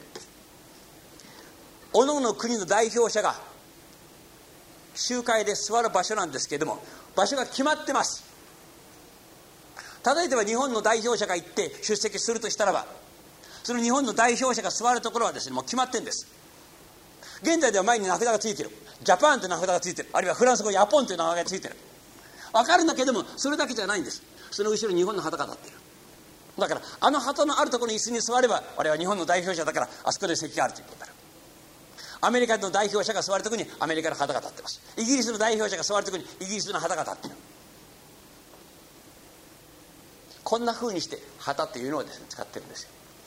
各々の国の代表者が集会で座る場所なんですけれども、場所が決まってます。例えば日本の代表者が行って出席するとしたらば、その日本の代表者が座るところはですね、もう決まってるんです。現在では前に名札がついてる。ジャパンという名札がついてる。あるいはフランス語ヤポンという名札がついてる。分かるんだけども、それだけじゃないんです。その後ろに日本の旗が立っている。だからあの旗のあるところに椅子に座れば、我々は日本の代表者だからあそこで席があるということになる。アメリカの代表者が座るところにアメリカの旗が立ってます。イギリスの代表者が座るところにイギリスの旗が立っている。こんな風にして旗っていうのをですね、使ってるんですよ。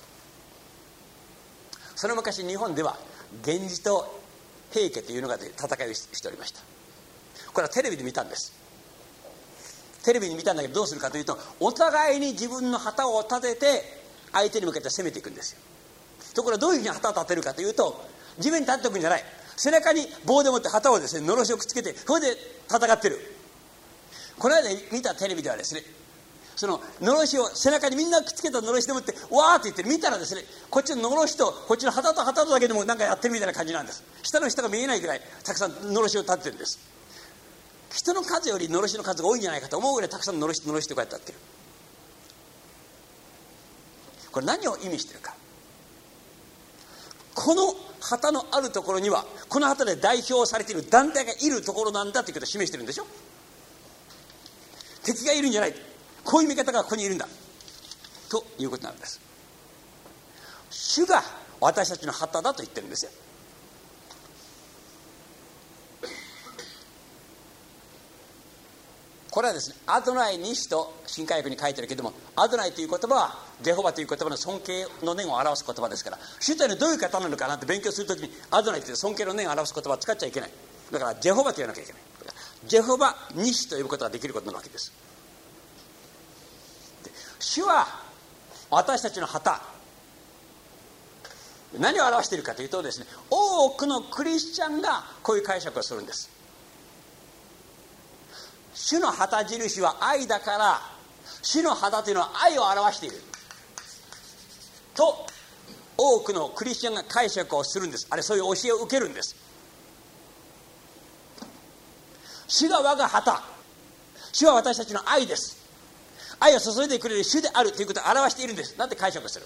その昔日本では源氏と平家というのが、ね、戦いをしておりました。これはテレビで見たんです。テレビに見たんだけど、どうするかというと、お互いに自分の旗を立てて相手に向けて攻めていくんですよ。ところがどういうふうに旗を立てるかというと、地面に立っておくんじゃない、背中に棒でもって旗をですね、のろしをくっつけて、それで戦ってる。この間見たテレビではですね、そののろしを背中にみんなくっつけたのろしでもってわーって言って見たらですね、こっちののろしとこっちの旗と旗とだけでもなんかやってるみたいな感じなんです。下の人が見えないぐらいたくさんのろしを立ててるんです。人の数よりのろしの数が多いんじゃないかと思うぐらいたくさんののろしのろしとこうやってやってる。これ何を意味してるか。この旗のあるところには、この旗で代表されている団体がいるところなんだということを示してるんでしょ。敵がいるんじゃない、こういう見方がここにいるんだということなんです。主が私たちの旗だと言ってるんですよ。これはですね、アドナイにしと新海訳に書いてるけども、アドナイという言葉はジェホバという言葉の尊敬の念を表す言葉ですから、主というのはどういう方なのかなって勉強するときにアドナイという尊敬の念を表す言葉を使っちゃいけない。だからジェホバと言わなきゃいけない。ジェホバにしと呼ぶことができることなわけです。で、主は私たちの旗、何を表しているかというとですね、多くのクリスチャンがこういう解釈をするんです。主の旗印は愛だから、主の旗というのは愛を表していると多くのクリスチャンが解釈をするんです。あれ、そういう教えを受けるんです。 主が我が旗、主は私たちの愛です、愛を注いでくれる主であるということを表しているんです。なんて解釈する。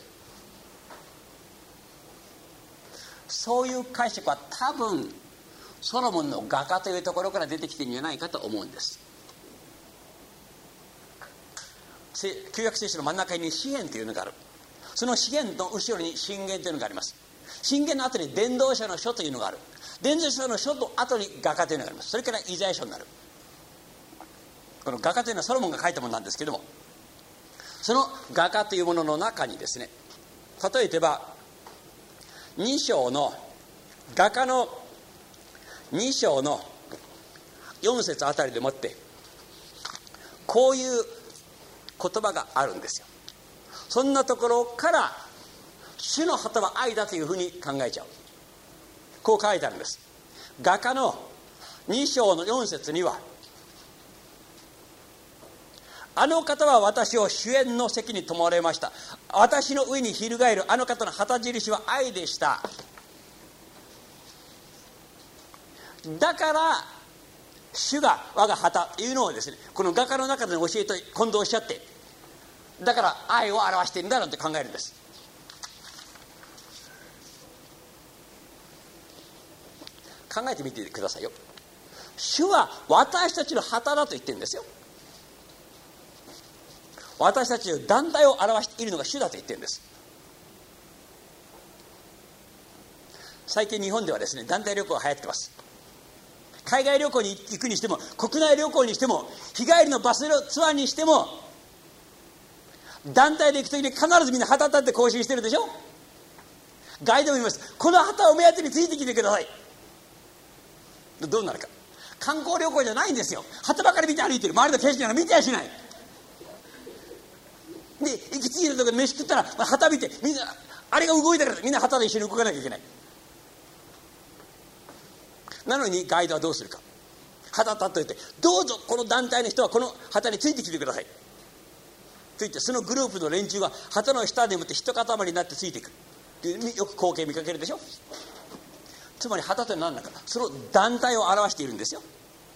そういう解釈は多分ソロモンの画家というところから出てきているんじゃないかと思うんです。旧約聖書の真ん中に詩篇というのがある。その詩篇の後ろに箴言というのがあります。箴言の後に伝道者の書というのがある。伝道者の書の後に画家というのがあります。それからイザヤ書になる。この画家というのはソロモンが書いたものなんですけども、その画家というものの中にですね、例えばに章の画家のに章のよん節あたりでもってこういう言葉があるんですよ。そんなところから主の旗は愛だというふうに考えちゃう。こう書いてあるんです。画家のに章のよん節には、あの方は私を主演の席に泊まれました。私の上に翻るあの方の旗印は愛でした。だから主が我が旗というのをですね、この画家の中での教えと混同しちゃって、だから愛を表しているんだなんて考えるんです。考えてみてくださいよ。主は私たちの旗だと言ってるんですよ。私たちの団体を表しているのが主だと言ってるんです。最近日本ではですね、団体旅行が流行ってます。海外旅行に行くにしても、国内旅行にしても、日帰りのバスツアーにしても、団体で行くときに必ずみんな旗立って行進してるでしょ。ガイドも言います。この旗を目当てについてきてください。どうなるか。観光旅行じゃないんですよ。旗ばかり見て歩いてる。周りの景色なんか見てやしない。で、行き着いたところで飯食ったら旗見て、みんなあれが動いたからみんな旗で一緒に動かなきゃいけない。なのにガイドはどうするか。旗立っといて、どうぞこの団体の人はこの旗についてきてくださいと言って、そのグループの連中が旗の下でもって一塊になってついていくっていうよく光景見かけるでしょ。つまり旗というのは何だか、その団体を表しているんですよ。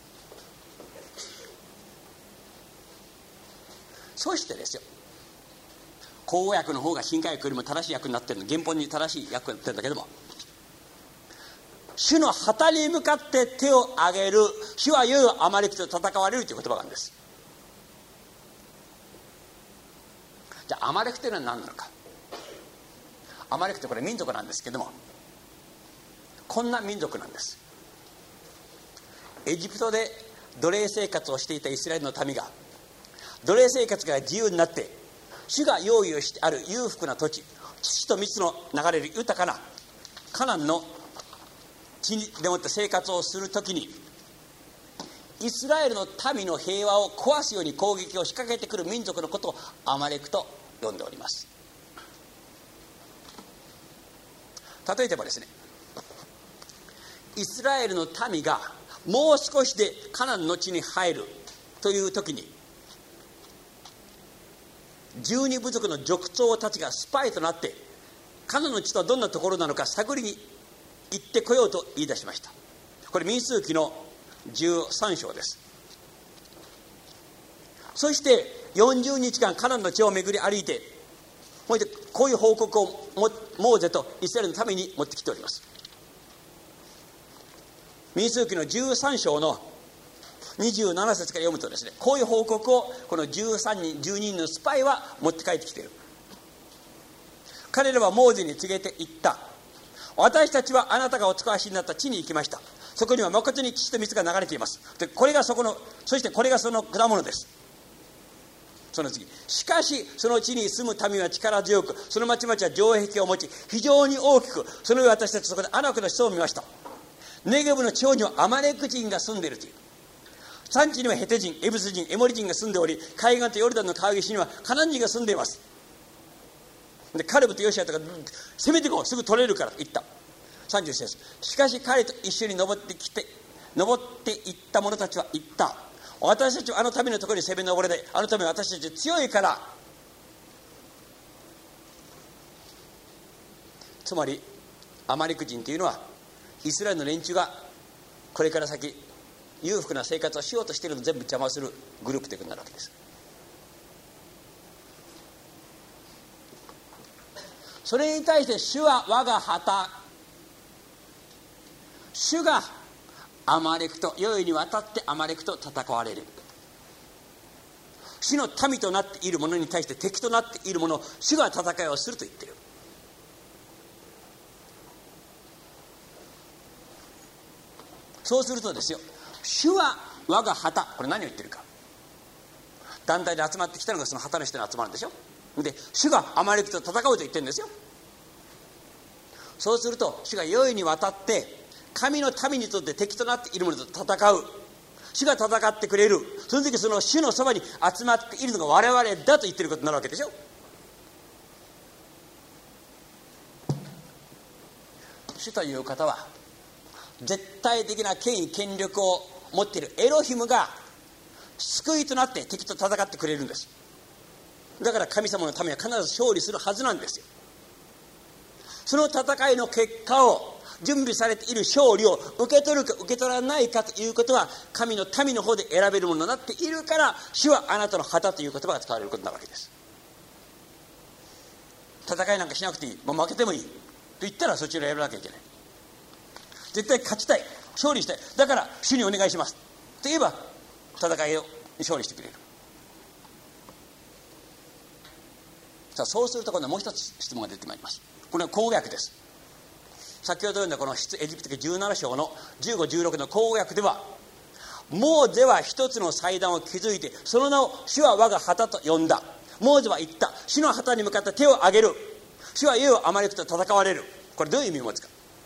そしてですよ、口語訳の方が新海訳よりも正しい訳になってるの、原本に正しい訳になってるんだけども、主の旗に向かって手を挙げる、主はいよいよアマレクと戦われるという言葉があるんです。じゃあアマレクというのは何なのか。アマレクってこれ民族なんですけども、こんな民族なんです。エジプトで奴隷生活をしていたイスラエルの民が、奴隷生活が自由になって主が用意をしてある裕福な土地、土と蜜の流れる豊かなカナンの地でもって生活をするときに、イスラエルの民の平和を壊すように攻撃を仕掛けてくる民族のことをアマレクと呼んでおります。例えばですね、イスラエルの民がもう少しでカナンの地に入るという時に、十二部族の族長たちがスパイとなってカナンの地とはどんなところなのか探りに行ってこようと言い出しました。これ民数記のじゅうさん章です。そしてよんじゅうにちかんカナンの地を巡り歩いて、こういう報告をモーゼとイスラエルのために持ってきております。民数記のじゅうさん章のにじゅうなな節から読むとですね、こういう報告をこのじゅうさんにんじゅうににんのスパイは持って帰ってきている。彼らはモーゼに告げて言った。私たちはあなたがお使わしになった地に行きました。そこには誠に乳と蜜が流れています。でこれがそこの、そしてこれがその果物です。その次、しかしその地に住む民は力強く、その町々は城壁を持ち非常に大きく、その上私たちそこでアナクの子孫を見ました。ネゲブの地方にはアマレク人が住んでいるという。産地にはヘテ人、エブス人、エモリ人が住んでおり、海岸とヨルダンの川岸にはカナン人が住んでいます。でカレブとヨシアとか攻めてこう、すぐ取れるからと言った。さんじゅう節、しかし彼と一緒に登ってきて登っていった者たちは言った。私たちはあの民のところに攻め登れない。あの民は私たち強いから。つまりアマレク人というのはイスラエルの連中がこれから先裕福な生活をしようとしているのを全部邪魔するグループということになるわけです。それに対して主は我が旗、主がアマレクと世々にわたってアマレクと戦われる。主の民となっている者に対して敵となっている者を主が戦いをすると言っている。そうするとですよ、主は我が旗、これ何を言ってるか。団体で集まってきたのがその旗の人に集まるんでしょ。で主がアマレクと戦うと言ってるんですよ。そうすると主が世々にわたって神の民にとって敵となっている者と戦う。主が戦ってくれる。その時その主のそばに集まっているのが我々だと言ってることになるわけでしょ。主という方は絶対的な権威権力を持っているエロヒムが救いとなって敵と戦ってくれるんです。だから神様のためは必ず勝利するはずなんですよ。その戦いの結果を準備されている勝利を受け取るか受け取らないかということは神の民の方で選べるものになっているから、主はあなたの旗という言葉が使われることになるわけです。戦いなんかしなくていい、もう負けてもいいと言ったらそちらを選ばなきゃいけない。絶対勝ちたい、勝利したい、だから主にお願いしますと言えば戦いを勝利してくれる。さあそうすると今度はもう一つ質問が出てまいります。これは口語訳です。先ほど読んだこの出エジプト記じゅうなな章のじゅうご、じゅうろくの口語訳では、モーゼは一つの祭壇を築いてその名を主は我が旗と呼んだ。モーゼは言った、主の旗に向かって手を挙げる。主は世をアマレクと戦われる。これどういう意味を持つか。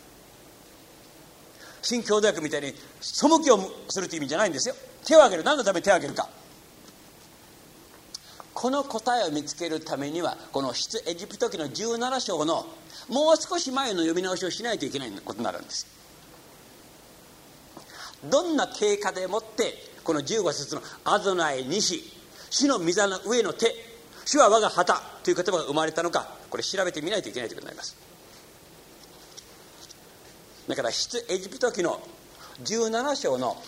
新共同訳みたいに背きをするという意味じゃないんですよ。手を挙げる。何のために手を挙げるか。この答えを見つけるためにはこの出エジプト記のじゅうなな章のもう少し前の読み直しをしないといけないことになるんです。どんな経過でもってこのじゅうご節のアドナイ西、主の御座の上の手、主は我が旗という言葉が生まれたのか、これ調べてみないといけないということになります。だから出エジプト記のじゅうなな章の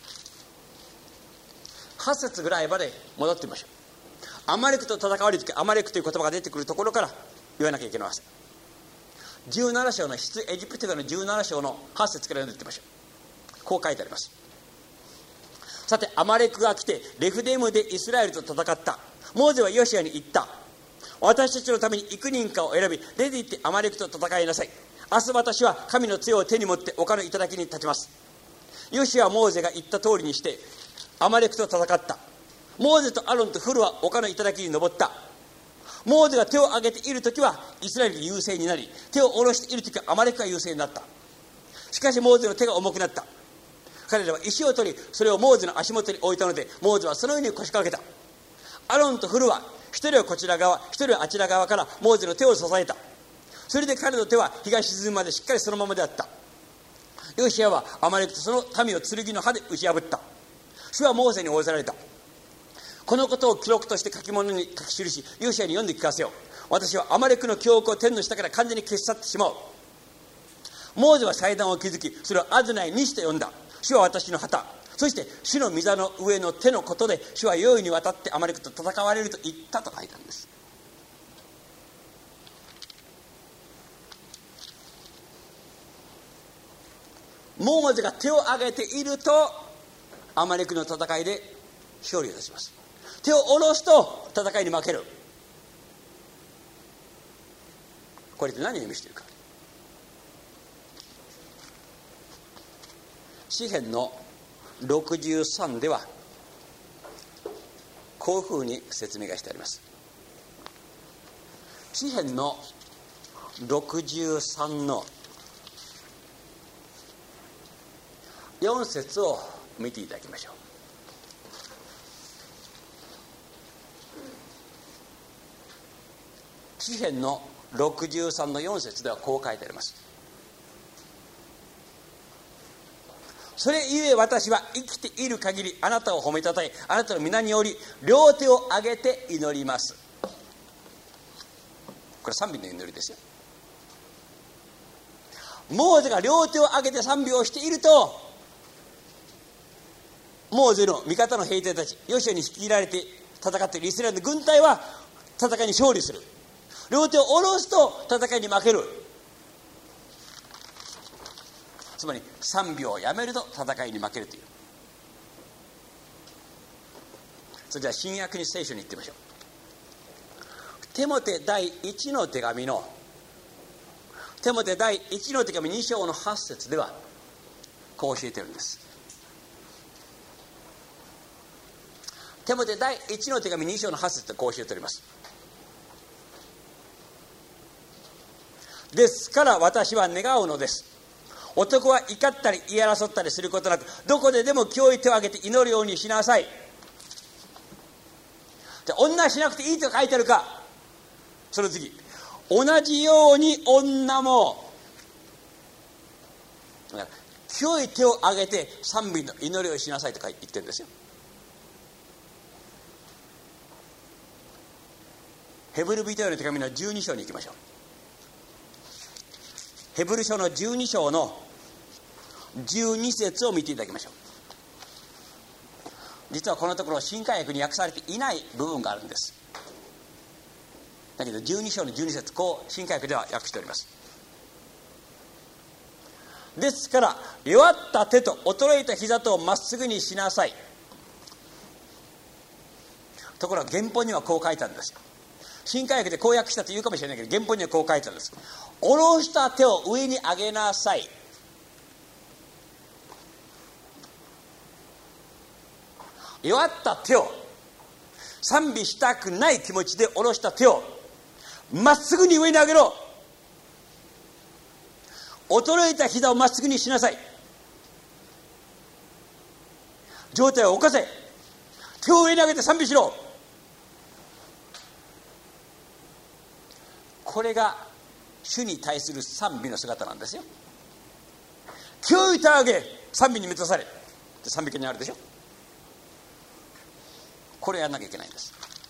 はち節ぐらいまで戻ってみましょう。アマレクと戦われるとき、アマレクという言葉が出てくるところから言わなきゃいけません。じゅうなな章の出エジプト記のじゅうなな章のはち節から読んでいってみましょう。こう書いてあります。さてアマレクが来てレフデムでイスラエルと戦った。モーゼはヨシアに言った。私たちのために幾人かを選び出て行ってアマレクと戦いなさい。明日私は神の杖を手に持って丘の頂に立ちます。ヨシアはモーゼが言った通りにしてアマレクと戦った。モーゼとアロンとフルは丘の頂に登った。モーゼが手を挙げているときはイスラエルが優勢になり、手を下ろしているときはアマレクが優勢になった。しかしモーゼの手が重くなった。彼らは石を取りそれをモーゼの足元に置いたので、モーゼはその上に腰掛けた。アロンとフルは一人はこちら側一人はあちら側からモーゼの手を支えた。それで彼の手は日が沈むまでしっかりそのままであった。ヨシアはアマレクとその民を剣の刃で打ち破った。主はモーゼに仰せられた。このことを記録として書き物に書き記しヨシアに読んで聞かせよう。私はアマレクの記憶を天の下から完全に消し去ってしまう。モーゼは祭壇を築きそれをアドナイ西と呼んだ。主は私の旗、そして主の御座の上の手のことで主は世々にわたってアマレクと戦われると言ったと書いたんです。モーゼが手を挙げているとアマレクの戦いで勝利を出します。手を下ろすと戦いに負ける。これって何を意味しているか。詩編のろくじゅうさんではこういうふうに説明がしてあります。詩編のろくじゅうさんのよん節を見ていただきましょう。詩編のろくじゅうさんのよん節ではこう書いてあります。それゆえ私は生きている限りあなたを褒めたたえ、あなたの皆により両手を上げて祈ります。これ賛美の祈りですよ。モーゼが両手を上げて賛美をしているとモーゼの味方の兵隊たち、ヨシュアに率いられて戦っているイスラエルの軍隊は戦いに勝利する。両手を下ろすと戦いに負ける。つまり賛美をやめると戦いに負けるという。それじゃあ新約に聖書に行ってみましょう。テモテ第一の手紙のテモテ第一の手紙に章のはち節ではこう教えてるんです。テモテ第一の手紙に章のはち節でこう教えております。ですから私は願うのです。男は怒ったり言い争ったりすることなく、どこででも今日手を挙げて祈るようにしなさい。じゃあ女はしなくていいと書いてあるか。その次、同じように女も今日手を挙げて賛美の祈りをしなさいとか言ってるんですよ。ヘブル人への手紙のじゅうに章に行きましょう。ヘブル書のじゅうに章のじゅうに節を見ていただきましょう。実はこのところ新海訳に訳されていない部分があるんです。だけどじゅうに章のじゅうに節、こう新海訳では訳しております。ですから弱った手と衰えた膝とをまっすぐにしなさい。ところが原本にはこう書いたんですよ。新海訳でこう訳したと言うかもしれないけど、原本にはこう書いたんです。下ろした手を上に上げなさい。弱った手を、賛美したくない気持ちで下ろした手をまっすぐに上に上げろ。衰えた膝をまっすぐにしなさい。上体を起こせ。手を上に上げて賛美しろ。これが主に対する賛美の姿なんですよ。今日手を上げ賛美に満たされって賛美歌にあるでしょ。これやらなきゃいけないんです。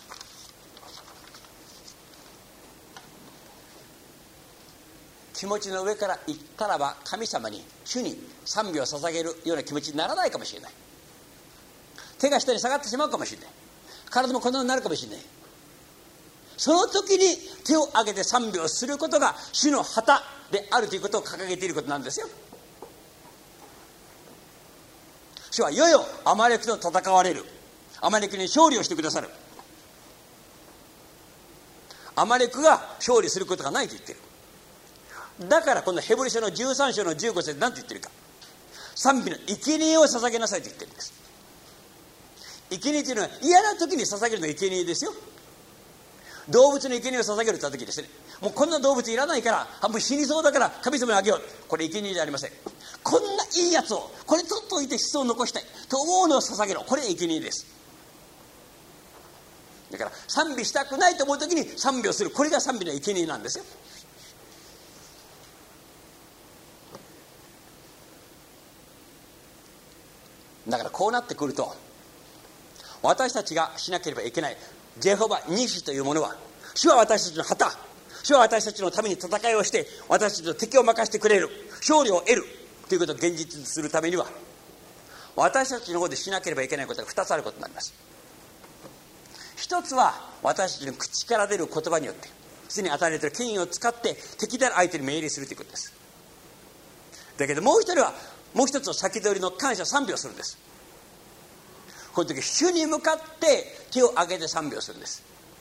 気持ちの上から言ったらば、神様に主に賛美を捧げるような気持ちにならないかもしれない。手が下に下がってしまうかもしれない。体もこんなになるかもしれない。その時に手を挙げて賛美をすることが主の旗であるということを掲げていることなんですよ。主はいよいよアマレクと戦われる。アマレクに勝利をしてくださる。アマレクが勝利することがないと言っている。だからこのヘブル書のじゅうさん章のじゅうご節何て言ってるか。賛美の生贄を捧げなさいと言ってるんです。生贄というのは嫌な時に捧げるのが生贄ですよ。動物の生贄を捧げると時ですね、もうこんな動物いらないから半分死にそうだから神様にあげよう、これ生贄じゃありません。こんないいやつをこれ取っといて子孫を残したいと思うのを捧げろ、これ生贄です。だから賛美したくないと思う時に賛美をする、これが賛美の生贄なんですよ。だからこうなってくると、私たちがしなければいけないジェホバニシというものは、主は私たちの旗、主は私たちのために戦いをして私たちの敵を任せてくれる、勝利を得るということを現実にするためには、私たちの方でしなければいけないことがふたつあることになります。一つは私たちの口から出る言葉によってすでに与えられている権威を使って敵である相手に命令するということです。だけどもう一人は、もう一つの先取りの感謝賛美をするんです。この時主に向かって手を挙げて賛美をするんです。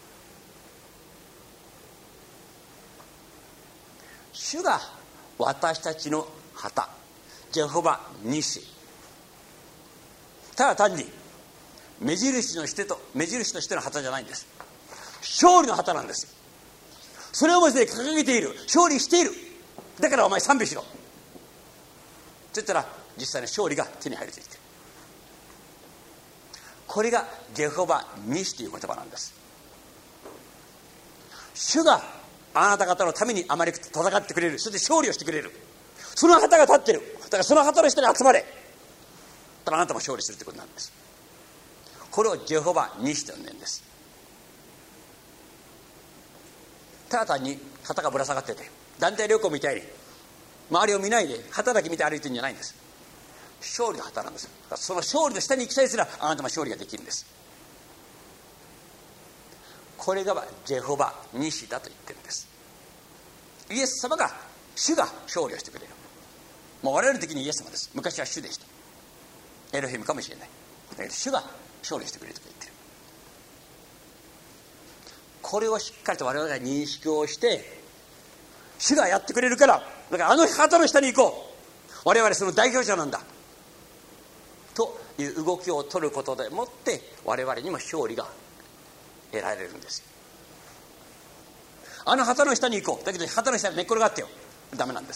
主が私たちの旗、ジェホバニシ。ただ単に目印のしてと目印としての旗じゃないんです。勝利の旗なんですよ。それをもうすでに掲げている、勝利している、だからお前賛美しろと言ったら実際の勝利が手に入ると言っている。これがジェホバニシという言葉なんです。主があなた方のためにアマレクと戦ってくれる、そして勝利をしてくれる、その旗が立っている、だからその旗の下に集まれ、だからあなたも勝利するということなんです。これをジェホバニシと呼んでるんです。ただ単に旗がぶら下がってて団体旅行みたいに周りを見ないで旗だけ見て歩いてるんじゃないんです。 勝利の旗なんです。その勝利の下に行きさえすらあなたも勝利ができるんです。これがジェホバニシだと言ってるんです。イエス様が、主が勝利をしてくれる。もう我々的にイエス様です。昔は主でした。エロヒムかもしれない。だけど主が勝利してくれると言ってる。これをしっかりと我々が認識をして、主がやってくれるから、だからあの旗の下に行こう、我々その代表者なんだという動きを取ることでもって我々にも勝利が得られるんですよ。あの旗の下に行こう、だけど旗の下に寝っ転がってよ、ダメなんです。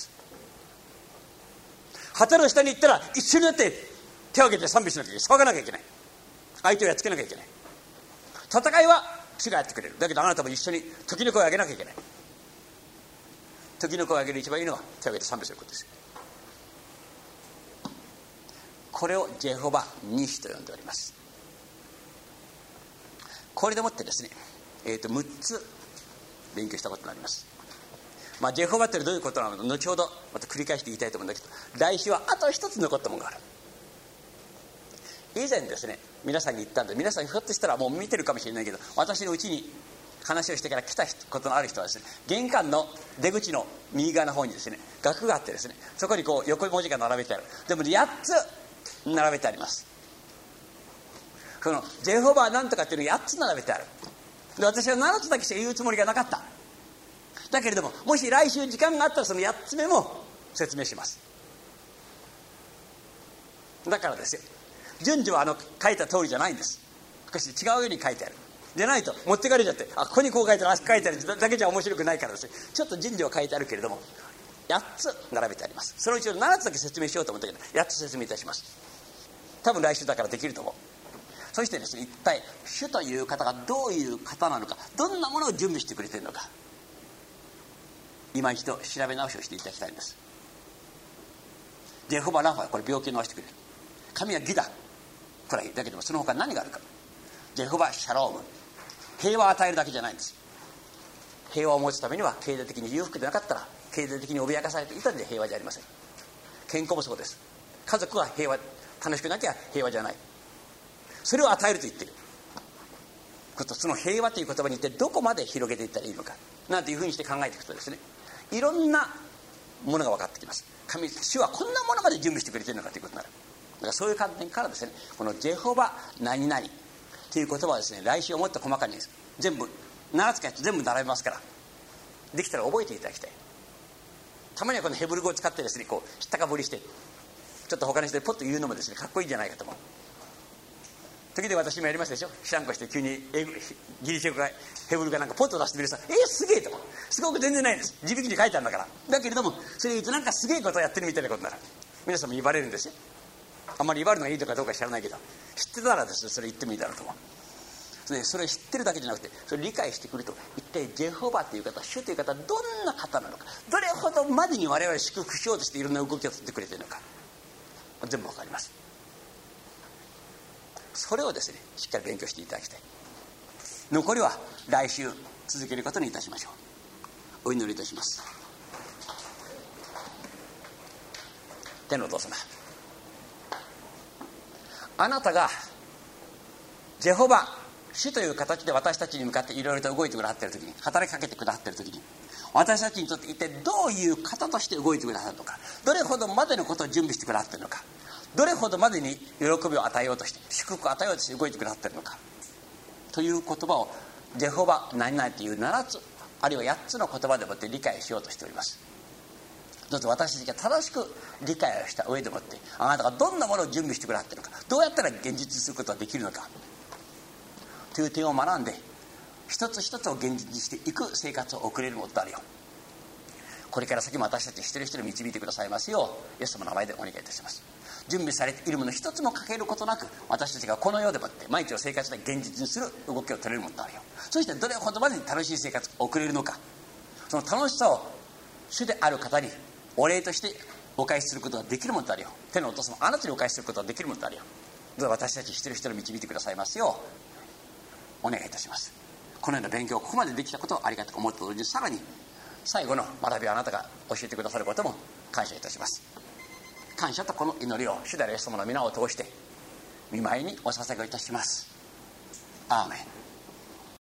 旗の下に行ったら一緒になって手を挙げて賛美しなきゃいけない、騒がなきゃいけない、相手をやっつけなきゃいけない。戦いは主がやってくれる。だけどあなたも一緒に時の声を上げなきゃいけない。時の声を上げる一番いいのは手を挙げて賛美することです。これをジェホバニシと呼んでおります。これでもってですね、えー、とむっつ勉強したことになります。まあ、ジェホバってどういうことなのか後ほどまた繰り返して言いたいと思うんだけど、来週はあと一つ残ったものがある。以前ですね、皆さんに言ったんで、皆さんひょっとしたらもう見てるかもしれないけど、私のうちに話をしてから来たことのある人はですね、玄関の出口の右側の方にですね、額があってですね、そこにこう横文字が並べてある。でもやっつ並べてあります。このジェホバなんとかっていうのがやっつ並べてある。で、私はななつだけしか言うつもりがなかった。だけれども、もし来週時間があったらそのやっつ目も説明します。だからですよ、順序はあの書いた通りじゃないんです。少し違うように書いてある。でないと持ってかれちゃって、あ、ここにこう書いてある、あそこ書いてあるだけじゃ面白くないからですね、ちょっと順序は書いてあるけれどもやっつ並べてあります。そのうちのななつだけ説明しようと思ったけど、やっつ説明いたします。多分来週だからできると思う。そしてですね、一体主という方がどういう方なのか、どんなものを準備してくれているのか、今一度調べ直しをしていただきたいんです。ジェホバラファはこれ病気を治してくれる。神は義だ、これだけでもその他何があるか。ジェホバシャローム、平和を与えるだけじゃないんです。平和を持つためには経済的に裕福でなかったら、経済的に脅かされていたので平和じゃありません。健康もそうです。家族は平和、楽しくなきゃ平和じゃない。それを与えると言ってること、その平和という言葉に一体どこまで広げていったらいいのかなんていうふうにして考えていくとですね、いろんなものが分かってきます。神、主はこんなものまで準備してくれているのかということになる。だからそういう観点からですね、このジェホバ何々という言葉はですね、来週をもっと細かにです全部ななつかやって全部並べますから、できたら覚えていただきたい。たまにはこのヘブル語を使ってですね、こう知ったかぶりしてちょっと他の人でポッと言うのもですね、かっこいいんじゃないかと思う。時で私もやりましたでしょ。知らんこして急に英語ギリシャ語がヘブルがなんかポッと出してみるさ、えー、すげえと、すごく全然ないんです。自力に書いてあるんだから。だけれどもそれ言うとなんかすげえことをやってるみたいなことになる。皆さんも言われるんですよ。あんまり言われるのがいいとかどうか知らないけど、知ってたらですね、それ言ってもいいだろうと思う。それ、それを知ってるだけじゃなくて、それを理解してくると、一体ジェホバという方、主という方はどんな方なのか、どれほどまでに我々祝福しようとしていろんな動きを取ってくれているのか、全部わかります。それをですね、しっかり勉強していただきたい。残りは来週続けることにいたしましょう。お祈りいたします。天のお父様、あなたがジェホバ主という形で私たちに向かっていろいろと動いてくださっているときに、働きかけてくださっているときに、私たちにとって一体どういう方として動いてくださるのか、どれほどまでのことを準備してくださっているのか、どれほどまでに喜びを与えようとして祝福を与えようとして動いてくださっているのかという言葉を、ジェホバ何々というななつあるいはやっつの言葉でもって理解しようとしております。どうぞ私たちが正しく理解をした上でもって、あなたがどんなものを準備してくださっているのか、どうやったら現実にすることができるのかという点を学んで、一つ一つを現実にしていく生活を送れるものとあるよ。これから先も私たち一人一人導いてくださいますよう、イエス様の名前でお願いいたします。準備されているもの一つも欠けることなく、私たちがこの世でもって毎日の生活で現実にする動きを取れるものとあるよ。そしてどれほどまでに楽しい生活を送れるのか、その楽しさを主である方にお礼としてお返しすることができるものとあるよ。天のお父様、あなたにお返しすることができるものとあるよ。どうぞ私たち一人一人導いてくださいますようお願いいたします。このような勉強をここまでできたことをありがたく思っており、さらに最後の学びをあなたが教えてくださることも感謝いたします。 感謝とこの祈りを主であるイエス様の皆を通して御前にお捧げいたします。アーメン。